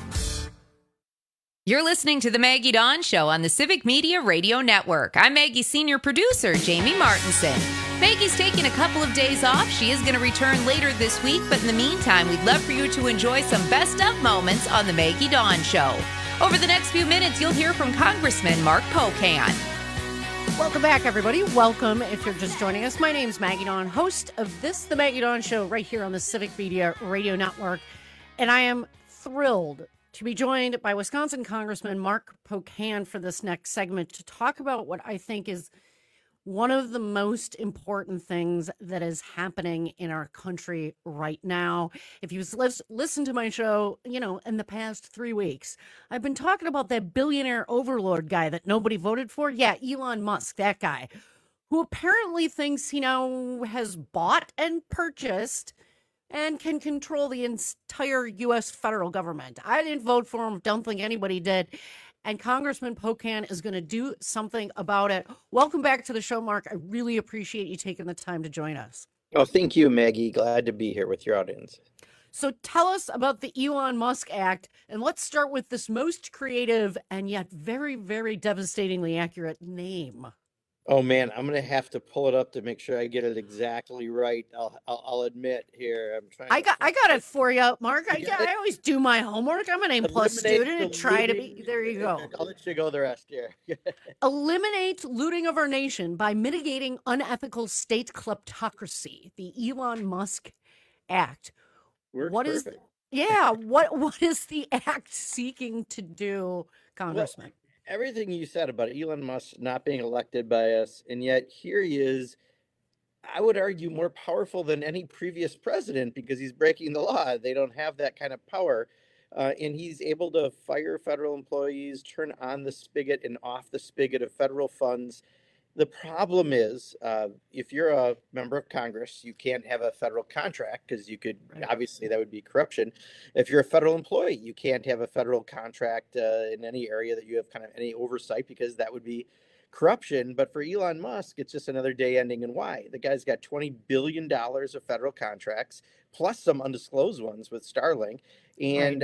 You're listening to the Maggie Dawn Show on the Civic Media Radio Network. I'm Maggie's senior producer, Jamie Martinson. Maggie's taking a couple of days off. She is going to return later this week, but in the meantime, we'd love for you to enjoy some best of moments on the Maggie Dawn Show. Over the next few minutes, you'll hear from Congressman Mark Pocan. Welcome back, everybody. Welcome if you're just joining us. My name's Maggie Dawn, host of this, The Maggie Dawn Show, right here on the Civic Media Radio Network. And I am thrilled to be joined by Wisconsin Congressman Mark Pocan for this next segment to talk about what I think is one of the most important things that is happening in our country right now. If you listen to my show, in the past 3 weeks, I've been talking about that billionaire overlord guy that nobody voted for. Yeah, Elon Musk, that guy, who apparently thinks he now has bought and purchased and can control the entire U.S. federal government. I didn't vote for him. Don't think anybody did. And Congressman Pocan is going to do something about it. Welcome back to the show, Mark. I really appreciate you taking the time to join us. Oh, thank you, Maggie. Glad to be here with your audience. So tell us about the Elon Musk Act, and let's start with this most creative and yet very, very devastatingly accurate name. Oh, man, I'm going to have to pull it up to make sure I get it exactly right. I'll admit here. I got it for you, Mark. I always do my homework. I'm an A+ student and try to be. There you go. I'll let you go the rest here. Eliminate looting of our nation by mitigating unethical state kleptocracy. The Elon Musk Act. What is the act seeking to do, Congressman? Well, everything you said about Elon Musk not being elected by us, and yet here he is, I would argue, more powerful than any previous president because he's breaking the law. They don't have that kind of power. And he's able to fire federal employees, turn on the spigot and off the spigot of federal funds. The problem is, if you're a member of Congress, you can't have a federal contract because you could, obviously, that would be corruption. If you're a federal employee, you can't have a federal contract in any area that you have kind of any oversight because that would be corruption. But for Elon Musk, it's just another day ending in Y. The guy's got $20 billion of federal contracts, plus some undisclosed ones with Starlink. And,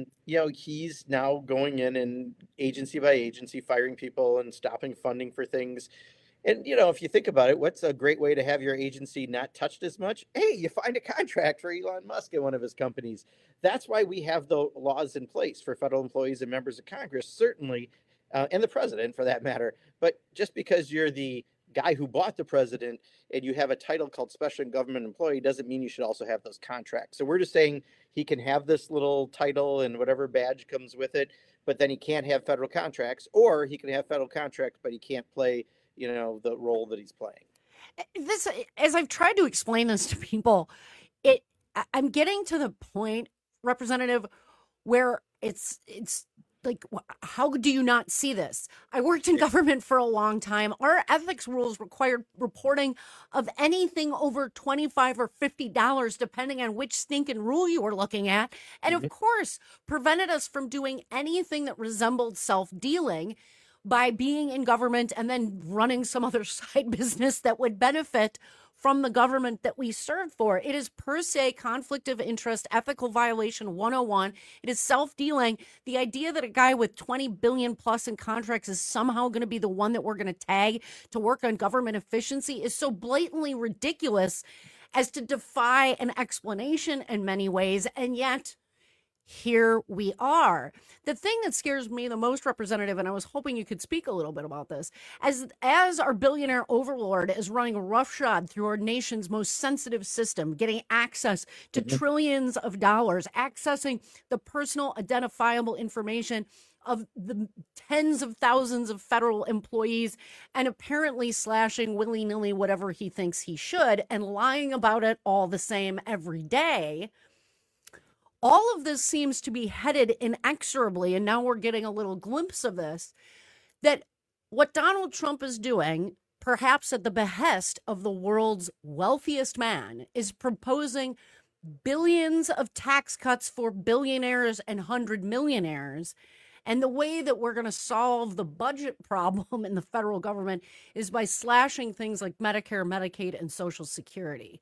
he's now going in and agency by agency, firing people and stopping funding for things. And, if you think about it, what's a great way to have your agency not touched as much? Hey, you find a contract for Elon Musk at one of his companies. That's why we have the laws in place for federal employees and members of Congress, certainly, and the president for that matter. But just because you're the guy who bought the president and you have a title called special government employee doesn't mean you should also have those contracts. So we're just saying he can have this little title and whatever badge comes with it, but then he can't have federal contracts, or he can have federal contracts, but he can't play the role that he's playing. This, as I've tried to explain this to people, I'm getting to the point, Representative, where it's like, how do you not see this? I worked in government for a long time. Our ethics rules required reporting of anything over $25 or $50, depending on which stinking rule you were looking at. And of course, prevented us from doing anything that resembled self-dealing by being in government and then running some other side business that would benefit from the government that we served for. It is per se conflict of interest, ethical violation 101. It is self-dealing. The idea that a guy with 20 billion plus in contracts is somehow going to be the one that we're going to tag to work on government efficiency is so blatantly ridiculous as to defy an explanation in many ways. And yet, here we are. The thing that scares me the most, Representative, and I was hoping you could speak a little bit about this, as our billionaire overlord is running roughshod through our nation's most sensitive system, getting access to trillions of dollars, accessing the personal identifiable information of the tens of thousands of federal employees, and apparently slashing willy-nilly whatever he thinks he should and lying about it all the same every day. All of this seems to be headed inexorably, and now we're getting a little glimpse of this, that what Donald Trump is doing, perhaps at the behest of the world's wealthiest man, is proposing billions of tax cuts for billionaires and 100 millionaires. And the way that we're going to solve the budget problem in the federal government is by slashing things like Medicare, Medicaid, and Social Security.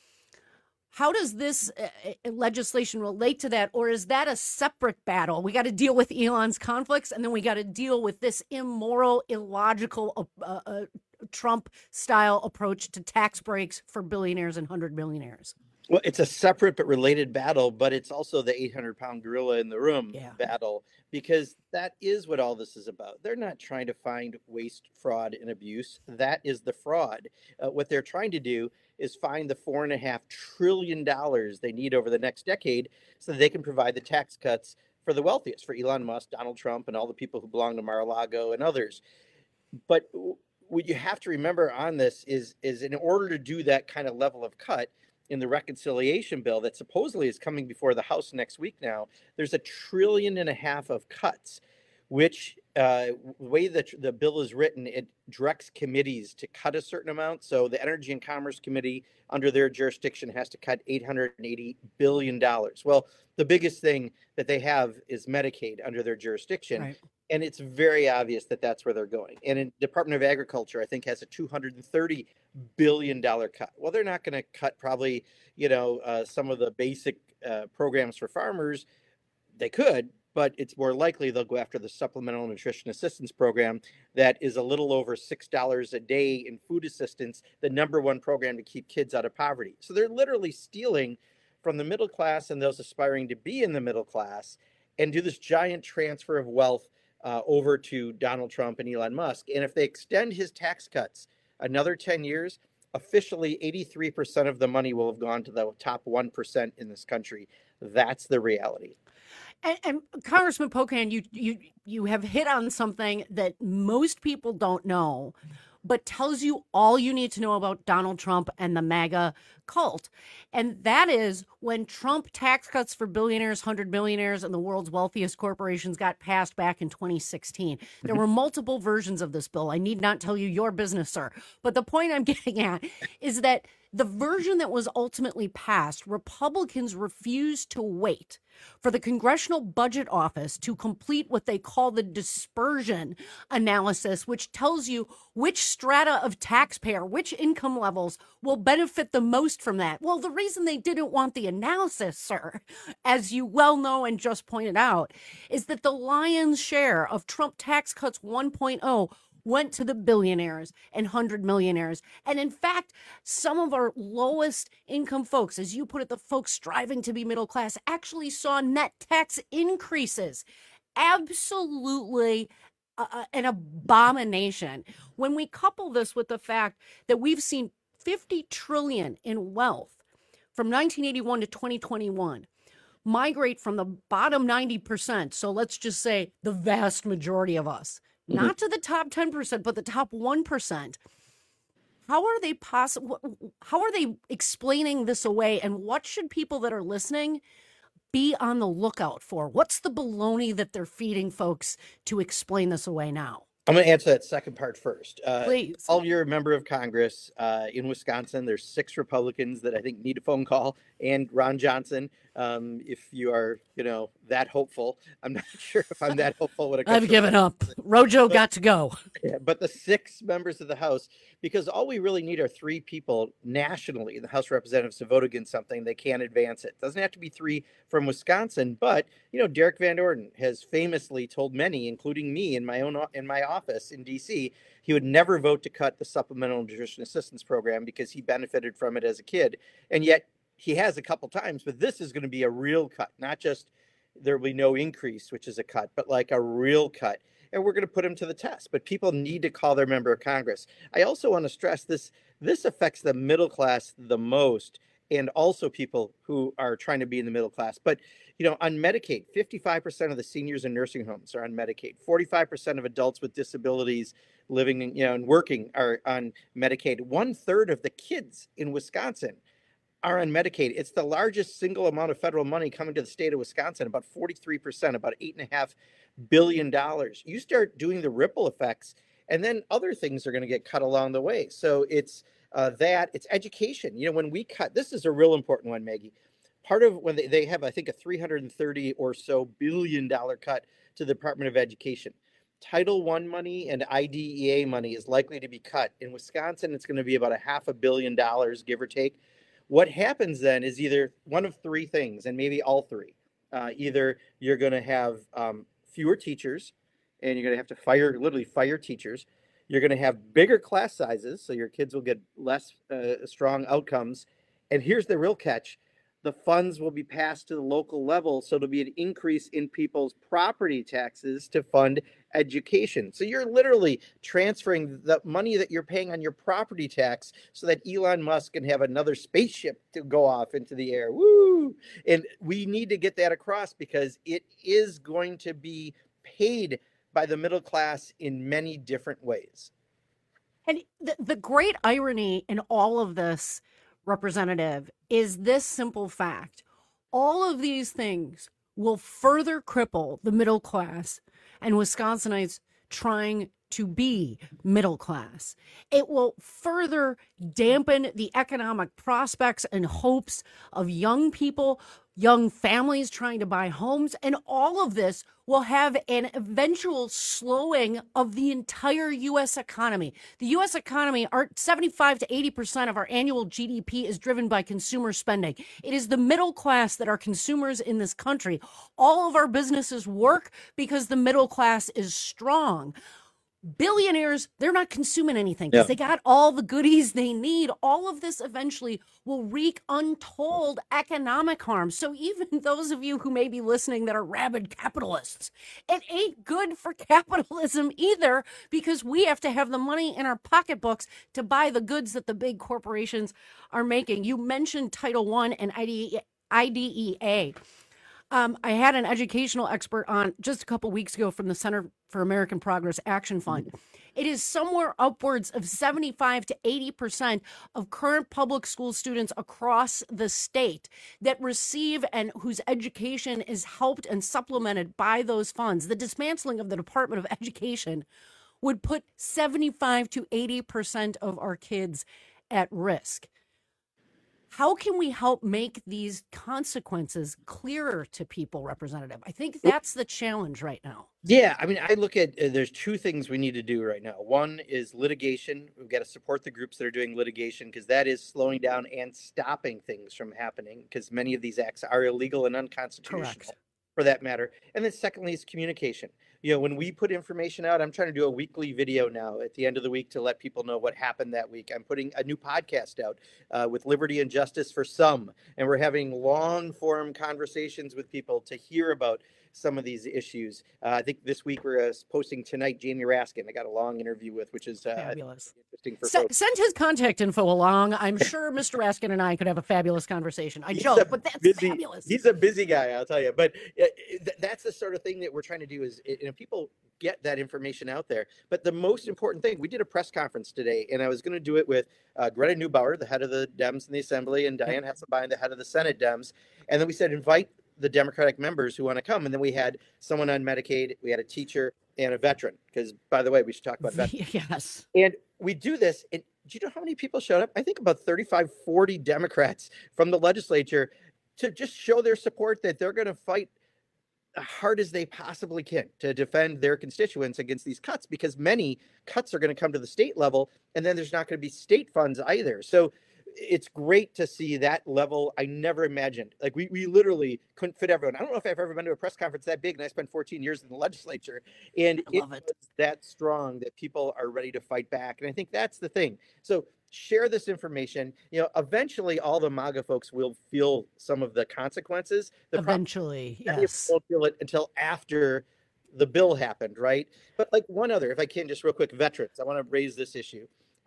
How does this legislation relate to that? Or is that a separate battle? We got to deal with Elon's conflicts, and then we got to deal with this immoral, illogical Trump-style approach to tax breaks for billionaires and 100 millionaires. Well, it's a separate but related battle, but it's also the 800-pound gorilla in the room battle, because that is what all this is about. They're not trying to find waste, fraud, and abuse. That is the fraud. What they're trying to do is find the $4.5 trillion they need over the next decade so that they can provide the tax cuts for the wealthiest, for Elon Musk, Donald Trump, and all the people who belong to Mar-a-Lago and others. But what you have to remember on this is in order to do that kind of level of cut, in the reconciliation bill that supposedly is coming before the House next week now, there's $1.5 trillion of cuts, which the way that the bill is written, it directs committees to cut a certain amount. So the Energy and Commerce Committee under their jurisdiction has to cut $880 billion. Well, the biggest thing that they have is Medicaid under their jurisdiction. Right. And it's very obvious that that's where they're going. And in Department of Agriculture, I think, has a $230 billion cut. Well, they're not going to cut probably, some of the basic programs for farmers. They could, but it's more likely they'll go after the Supplemental Nutrition Assistance Program that is a little over $6 a day in food assistance, the number one program to keep kids out of poverty. So they're literally stealing from the middle class and those aspiring to be in the middle class and do this giant transfer of wealth over to Donald Trump and Elon Musk. And if they extend his tax cuts another 10 years, officially 83% of the money will have gone to the top 1% in this country. That's the reality. And Congressman Pocan, you have hit on something that most people don't know, but tells you all you need to know about Donald Trump and the MAGA cult. And that is when Trump tax cuts for billionaires, 100 millionaires, and the world's wealthiest corporations got passed back in 2016. There were multiple versions of this bill. I need not tell you your business, sir. But the point I'm getting at is that the version that was ultimately passed, Republicans refused to wait for the Congressional Budget Office to complete what they call the dispersion analysis, which tells you which strata of taxpayer, which income levels will benefit the most from that. Well, the reason they didn't want the analysis, sir, as you well know and just pointed out, is that the lion's share of Trump tax cuts 1.0 went to the billionaires and 100 millionaires. And in fact, some of our lowest income folks, as you put it, the folks striving to be middle class, actually saw net tax increases. Absolutely an abomination. When we couple this with the fact that we've seen 50 trillion in wealth from 1981 to 2021 migrate from the bottom 90%. So let's just say the vast majority of us, not to the top 10%, but the top 1%. How are they How are they explaining this away? And what should people that are listening be on the lookout for? What's the baloney that they're feeding folks to explain this away now? I'm going to answer that second part first. Please. All you're a member of Congress in Wisconsin. There's 6 Republicans that I think need a phone call, and Ron Johnson. If you are, that hopeful, I'm not sure if I'm that hopeful when it comes I've given up. Rojo got to go. Yeah, but the 6 members of the House, because all we really need are 3 people nationally in the House of Representatives to vote against something. They can't advance it. Doesn't have to be 3 from Wisconsin, but Derek Van Orden has famously told many, including me in my office in D.C., he would never vote to cut the Supplemental Nutrition Assistance Program because he benefited from it as a kid, and yet he has a couple times. But this is going to be a real cut, not just there will be no increase, which is a cut, but like a real cut. And we're going to put him to the test. But people need to call their member of Congress. I also want to stress this affects the middle class the most, and also people who are trying to be in the middle class. But, on Medicaid, 55% of the seniors in nursing homes are on Medicaid. 45% of adults with disabilities living and working are on Medicaid. 1/3 of the kids in Wisconsin are on Medicaid. It's the largest single amount of federal money coming to the state of Wisconsin, about 43%, about $8.5 billion. You start doing the ripple effects, and then other things are going to get cut along the way. So it's it's education. When we cut, this is a real important one, Maggie. Part of when they have, I think, a $330 or so billion cut to the Department of Education. Title I money and IDEA money is likely to be cut. In Wisconsin, it's going to be about $500 million, give or take. What happens then is either one of three things, and maybe all three. Either you're going to have fewer teachers, and you're going to have to literally fire teachers. You're going to have bigger class sizes, so your kids will get less strong outcomes. And here's the real catch. The funds will be passed to the local level, so there'll be an increase in people's property taxes to fund education. So you're literally transferring the money that you're paying on your property tax so that Elon Musk can have another spaceship to go off into the air. Woo! And we need to get that across because it is going to be paid by the middle class in many different ways. And the great irony in all of this, Representative, is this simple fact. All of these things will further cripple the middle class and Wisconsinites trying to be middle class. It will further dampen the economic prospects and hopes of young people, young families trying to buy homes, and all of this will have an eventual slowing of the entire U.S. economy. The U.S. economy, our 75 to 80% of our annual GDP is driven by consumer spending. It is the middle class that are consumers in this country. All of our businesses work because the middle class is strong. Billionaires, they're not consuming anything because they got all the goodies they need. All of this eventually will wreak untold economic harm. So even those of you who may be listening that are rabid capitalists, it ain't good for capitalism either because we have to have the money in our pocketbooks to buy the goods that the big corporations are making. You mentioned Title I and IDEA. I had an educational expert on just a couple weeks ago from the Center for American Progress Action Fund. It is somewhere upwards of 75 to 80% of current public school students across the state that receive and whose education is helped and supplemented by those funds. The dismantling of the Department of Education would put 75 to 80% of our kids at risk. How can we help make these consequences clearer to people, Representative? I think that's the challenge right now. Yeah, I mean, I look at there's two things we need to do right now. One is litigation. We've got to support the groups that are doing litigation because that is slowing down and stopping things from happening because many of these acts are illegal and unconstitutional. Correct. For that matter. And then secondly is communication. You know, when we put information out, I'm trying to do a weekly video now at the end of the week to let people know what happened that week. I'm putting a new podcast out with Liberty and Justice for Some, and we're having long form conversations with people to hear about some of these issues. I think this week we're posting tonight Jamie Raskin. I got a long interview with, which is fabulous. Interesting for folks. Send his contact info along. I'm sure Mr. Raskin and I could have a fabulous conversation. I joke, but that's fabulous. He's a busy guy, I'll tell you. But that's the sort of thing that we're trying to do is people get that information out there. But the most important thing, we did a press conference today, and I was going to do it with Greta Neubauer, the head of the Dems in the Assembly, and Diane Hesselbein, the head of the Senate Dems. And then we said, invite the Democratic members who want to come. And then we had someone on Medicaid, we had a teacher and a veteran, because by the way, we should talk about veterans. Yes. And we do this. And do you know how many people showed up? I think about 35, 40 Democrats from the legislature to just show their support that they're going to fight as hard as they possibly can to defend their constituents against these cuts, because many cuts are going to come to the state level, and then there's not going to be state funds either. So it's great to see that level. I never imagined, like we literally couldn't fit everyone. I don't know if I've ever been to a press conference that big, and I spent 14 years in the legislature, and it was that strong that people are ready to fight back. And I think that's the thing. So share this information. You know, eventually all the MAGA folks will feel some of the consequences. Eventually, yes. Won't feel it until after the bill happened, right? But like one other, if I can, just real quick, veterans. I want to raise this issue.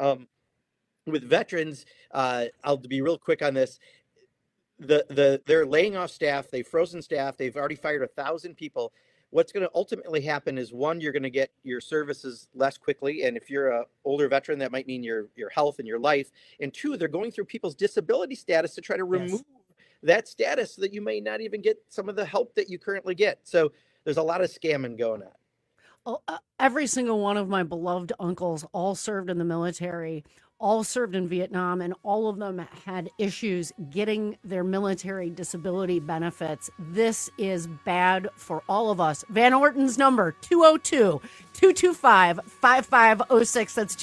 With veterans, I'll be real quick on this. They're laying off staff. They've frozen staff. They've already fired 1,000 people. What's going to ultimately happen is, one, you're going to get your services less quickly. And if you're an older veteran, that might mean your health and your life. And two, they're going through people's disability status to try to remove that status so that you may not even get some of the help that you currently get. So there's a lot of scamming going on. Every single one of my beloved uncles all served in the military, all served in Vietnam, and all of them had issues getting their military disability benefits. This is bad for all of us. Van Orton's number, 202-225-5506. That's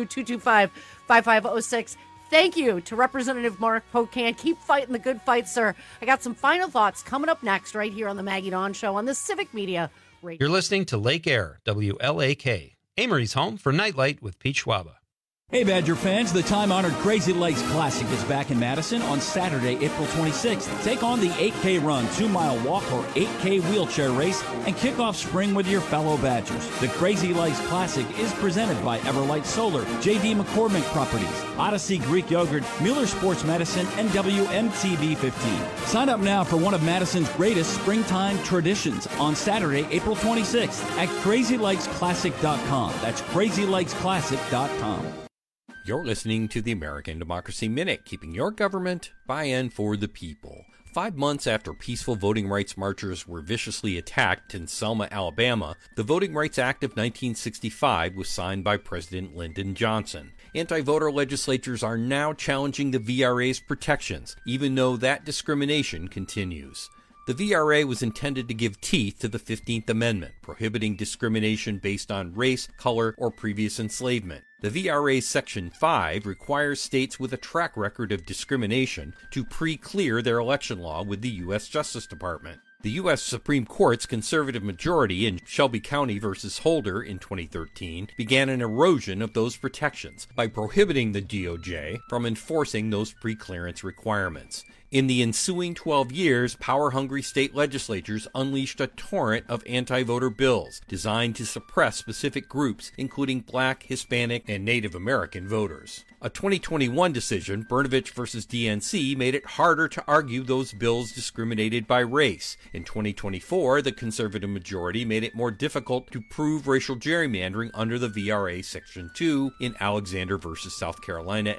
202-225-5506. Thank you to Representative Mark Pocan. Keep fighting the good fight, sir. I got some final thoughts coming up next right here on the Maggie Dawn Show on the Civic Media Radio. You're listening to Lake Air, WLAK, Amory's home for Nightlight with Pete Schwaba. Hey, Badger fans, the time-honored Crazy Lakes Classic is back in Madison on Saturday, April 26th. Take on the 8K run, 2-mile walk, or 8K wheelchair race, and kick off spring with your fellow Badgers. The Crazy Lakes Classic is presented by Everlight Solar, J.D. McCormick Properties, Odyssey Greek Yogurt, Mueller Sports Medicine, and WMTV 15. Sign up now for one of Madison's greatest springtime traditions on Saturday, April 26th at CrazyLakesClassic.com. That's CrazyLakesClassic.com. You're listening to the American Democracy Minute, keeping your government by and for the people. 5 months after peaceful voting rights marchers were viciously attacked in Selma, Alabama, the Voting Rights Act of 1965 was signed by President Lyndon Johnson. Anti-voter legislatures are now challenging the VRA's protections, even though that discrimination continues. The VRA was intended to give teeth to the 15th Amendment, prohibiting discrimination based on race, color, or previous enslavement. The VRA's Section 5 requires states with a track record of discrimination to pre-clear their election law with the U.S. Justice Department. The U.S. Supreme Court's conservative majority in Shelby County versus Holder in 2013 began an erosion of those protections by prohibiting the DOJ from enforcing those pre-clearance requirements. In the ensuing 12 years, power-hungry state legislatures unleashed a torrent of anti-voter bills designed to suppress specific groups, including Black, Hispanic, and Native American voters. A 2021 decision, Brnovich versus DNC, made it harder to argue those bills discriminated by race. In 2024, the conservative majority made it more difficult to prove racial gerrymandering under the VRA Section 2 in Alexander versus South Carolina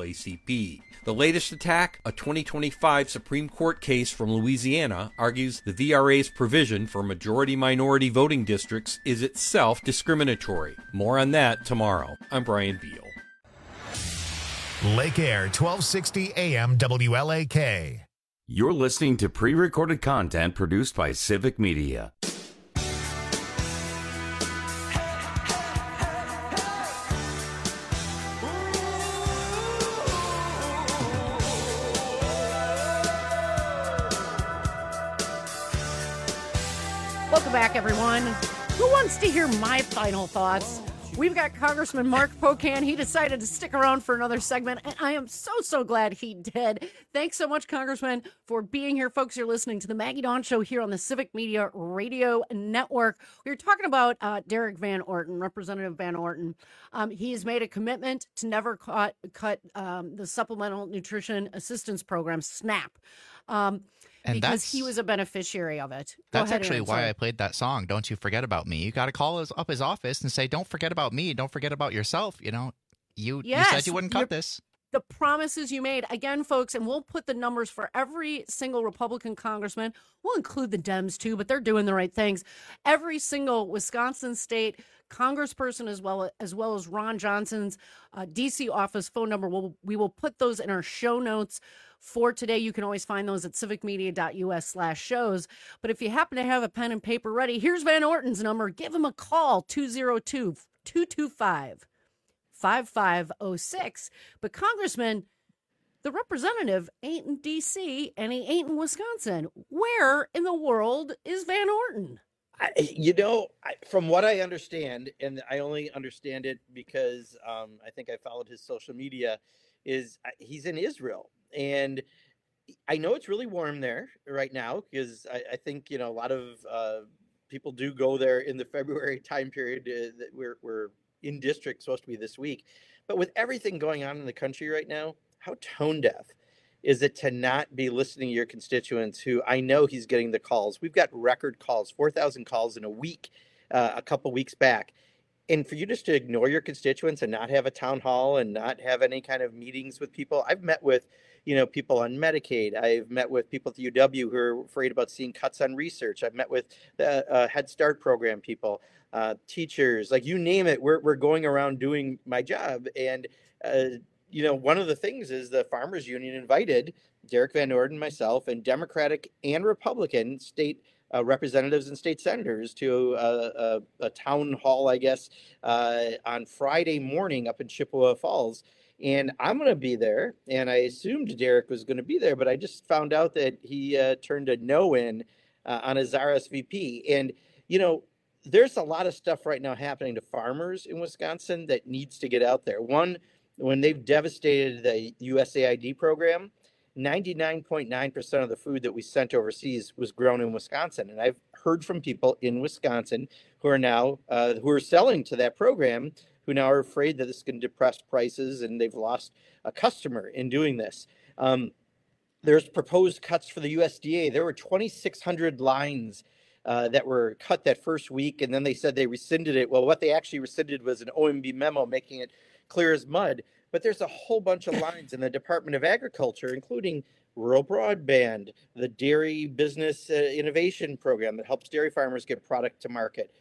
NAACP. The latest attack, a 2025 Supreme Court case from Louisiana, argues the VRA's provision for majority-minority voting districts is itself discriminatory. More on that tomorrow. I'm Brian Beal. Lake Air, 1260 AM WLAK. You're listening to pre-recorded content produced by Civic Media. Welcome back, everyone. Who wants to hear my final thoughts? We've got Congressman Mark Pocan. He decided to stick around for another segment, and I am so glad he did. Thanks so much, Congressman, for being here. Folks, you're listening to the Maggie Dawn Show here on the Civic Media Radio Network. We were talking about Derek Van Orton, Representative Van Orton. He has made a commitment to never cut the Supplemental Nutrition Assistance Program, SNAP. And because he was a beneficiary of it. That's actually why I played that song, Don't You Forget About Me. You got to call up his office and say, don't forget about me. Don't forget about yourself. You know, you said you wouldn't cut this. The promises you made. Again, folks, and we'll put the numbers for every single Republican congressman. We'll include the Dems, too, but they're doing the right things. Every single Wisconsin state congressperson, as well as Ron Johnson's D.C. office phone number, we will put those in our show notes for today. You can always find those at civicmedia.us/shows. But if you happen to have a pen and paper ready, here's Van Orton's number. Give him a call, 202-225-5506. But Congressman, the representative ain't in D.C. and he ain't in Wisconsin. Where in the world is Van Orton? From what I understand, and I only understand it because I think I followed his social media, is he's in Israel. And I know it's really warm there right now because I think, a lot of people do go there in the February time period that we're in district supposed to be this week. But with everything going on in the country right now, how tone deaf is it to not be listening to your constituents who I know he's getting the calls. We've got record calls, 4,000 calls in a week, a couple weeks back. And for you just to ignore your constituents and not have a town hall and not have any kind of meetings with people. I've met with, people on Medicaid. I've met with people at the UW who are afraid about seeing cuts on research. I've met with the Head Start program people, teachers, like you name it. We're going around doing my job. And one of the things is the Farmers Union invited Derek Van Orden, myself, and Democratic and Republican state representatives and state senators to a town hall, I guess, on Friday morning up in Chippewa Falls. And I'm going to be there. And I assumed Derek was going to be there, but I just found out that he turned a no in on his RSVP. And, there's a lot of stuff right now happening to farmers in Wisconsin that needs to get out there. One, when they've devastated the USAID program, 99.9% of the food that we sent overseas was grown in Wisconsin. And I've heard from people in Wisconsin who are now who are selling to that program, who now are afraid that this is going to depress prices, and they've lost a customer in doing this. There's proposed cuts for the USDA. There were 2,600 lines that were cut that first week, and then they said they rescinded it. Well, what they actually rescinded was an OMB memo making it clear as mud. But there's a whole bunch of lines in the Department of Agriculture, including rural broadband, the dairy business innovation program that helps dairy farmers get product to market,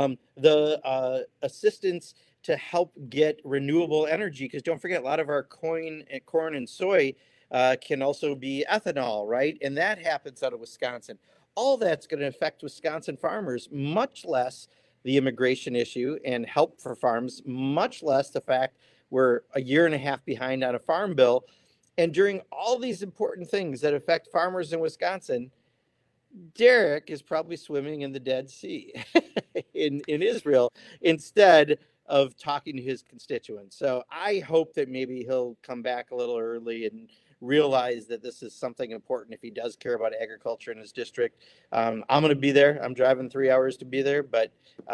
the assistance to help get renewable energy, because don't forget, a lot of our corn and soy can also be ethanol, right? And that happens out of Wisconsin. All that's going to affect Wisconsin farmers, much less the immigration issue and help for farms, much less the fact we're a year and a half behind on a farm bill. And during all these important things that affect farmers in Wisconsin, Derek is probably swimming in the Dead Sea in Israel instead of talking to his constituents. So I hope that maybe he'll come back a little early and realize that this is something important if he does care about agriculture in his district. I'm going to be there. I'm driving 3 hours to be there, but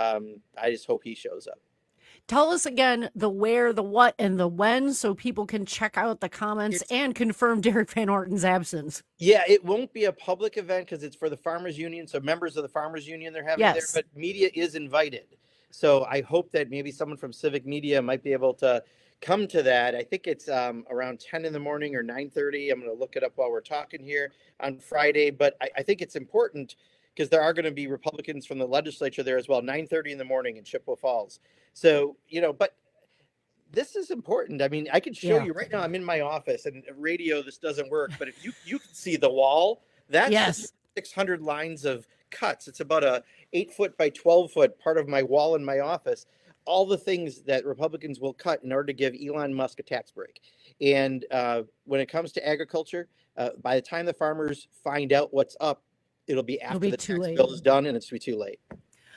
I just hope he shows up. Tell us again the where, the what, and the when so people can check out the comments and confirm Derek Van Orden's absence. Yeah, it won't be a public event because it's for the Farmers Union. So members of the Farmers Union they're having there, but media is invited. So I hope that maybe someone from Civic Media might be able to come to that. I think it's around 10 in the morning or 9:30. I'm going to look it up while we're talking here on Friday. But I think it's important because there are going to be Republicans from the legislature there as well, 9:30 in the morning in Chippewa Falls. So, but this is important. I mean, I can show you right now. I'm in my office, and radio, this doesn't work. But if you can see the wall, that's 600 lines of cuts. It's about a 8-foot by 12-foot part of my wall in my office. All the things that Republicans will cut in order to give Elon Musk a tax break. And when it comes to agriculture, by the time the farmers find out what's up, it'll be after the tax bill is done, and it's be too late.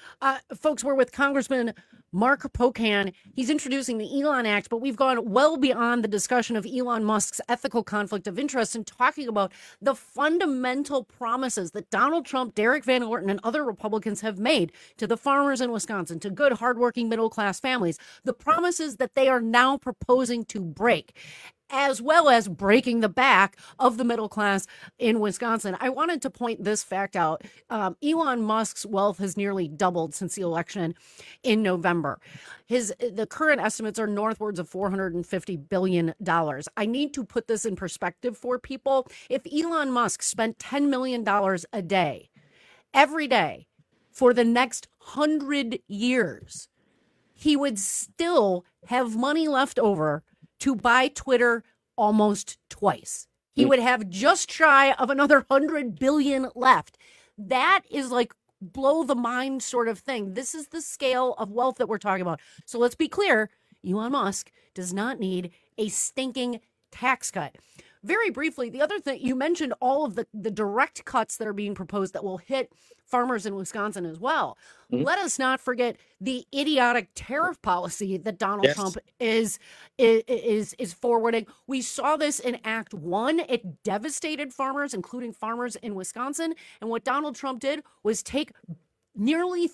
Folks, we're with Congressman Mark Pocan. He's introducing the Elon Act, but we've gone well beyond the discussion of Elon Musk's ethical conflict of interest and talking about the fundamental promises that Donald Trump, Derek Van Orten, and other Republicans have made to the farmers in Wisconsin, to good, hardworking, middle-class families, the promises that they are now proposing to break, as well as breaking the back of the middle class in Wisconsin. I wanted to point this fact out. Elon Musk's wealth has nearly doubled since the election in November. The current estimates are northwards of $450 billion. I need to put this in perspective for people. If Elon Musk spent $10 million a day, every day, for the next 100 years, he would still have money left over to buy Twitter almost twice. He would have just shy of another 100 billion left. That is like blow the mind sort of thing. This is the scale of wealth that we're talking about. So let's be clear, Elon Musk does not need a stinking tax cut. Very briefly, the other thing, you mentioned all of the direct cuts that are being proposed that will hit farmers in Wisconsin as well. Mm-hmm. Let us not forget the idiotic tariff policy that Donald Trump is forwarding. We saw this in Act 1. It devastated farmers, including farmers in Wisconsin. And what Donald Trump did was take nearly,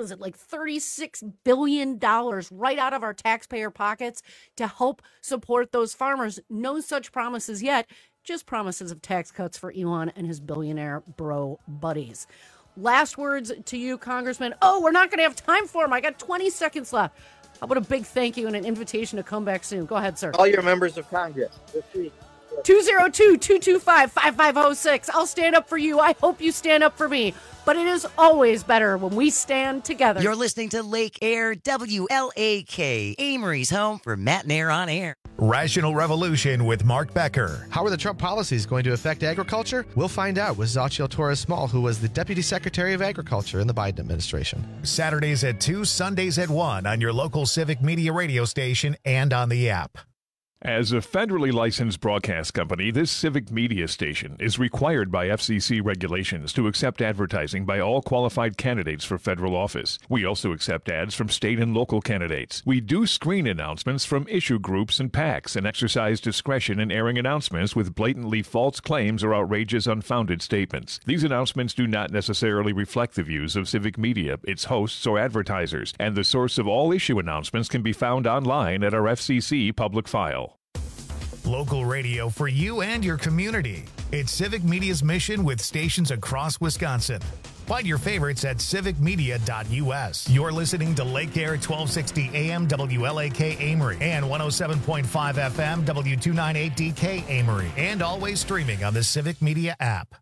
$36 billion right out of our taxpayer pockets to help support those farmers. No such promises yet, just promises of tax cuts for Elon and his billionaire bro buddies. Last words to you, Congressman. Oh, we're not going to have time for him. I got 20 seconds left. How about a big thank you and an invitation to come back soon? Go ahead, sir. All your members of Congress this week 202-225-5506. I'll stand up for you. I hope you stand up for me. But it is always better when we stand together. You're listening to Lake Air, WLAK, Amory's home for Matt and Air on Air. Rational Revolution with Mark Becker. How are the Trump policies going to affect agriculture? We'll find out with Xochitl Torres-Small, who was the Deputy Secretary of Agriculture in the Biden administration. Saturdays at 2, Sundays at 1 on your local Civic Media radio station and on the app. As a federally licensed broadcast company, this Civic Media station is required by FCC regulations to accept advertising by all qualified candidates for federal office. We also accept ads from state and local candidates. We do screen announcements from issue groups and PACs and exercise discretion in airing announcements with blatantly false claims or outrageous, unfounded statements. These announcements do not necessarily reflect the views of Civic Media, its hosts, or advertisers, and the source of all issue announcements can be found online at our FCC public file. Local radio for you and your community. It's Civic Media's mission with stations across Wisconsin. Find your favorites at civicmedia.us. You're listening to Lake Air 1260 AM WLAK Amory and 107.5 FM W298DK Amory, and always streaming on the Civic Media app.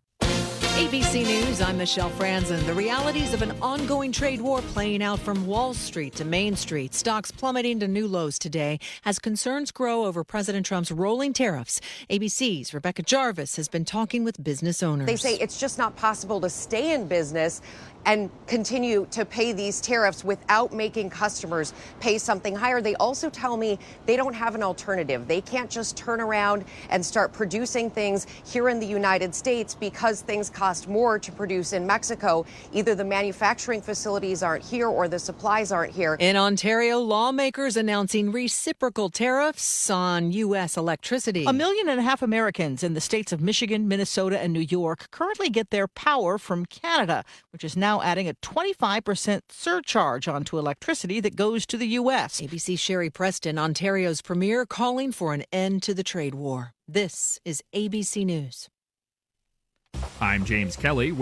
ABC News, I'm Michelle Franzen. The realities of an ongoing trade war playing out from Wall Street to Main Street. Stocks plummeting to new lows today as concerns grow over President Trump's rolling tariffs. ABC's Rebecca Jarvis has been talking with business owners. They say it's just not possible to stay in business and continue to pay these tariffs without making customers pay something higher. They also tell me they don't have an alternative. They can't just turn around and start producing things here in the United States because things cost more to produce in Mexico. Either the manufacturing facilities aren't here or the supplies aren't here. In Ontario, lawmakers announcing reciprocal tariffs on U.S. electricity. 1.5 million Americans in the states of Michigan, Minnesota, and New York currently get their power from Canada, which is now adding a 25% surcharge onto electricity that goes to the U.S. ABC's Sherry Preston, Ontario's premier, calling for an end to the trade war. This is ABC News. I'm James Kelly.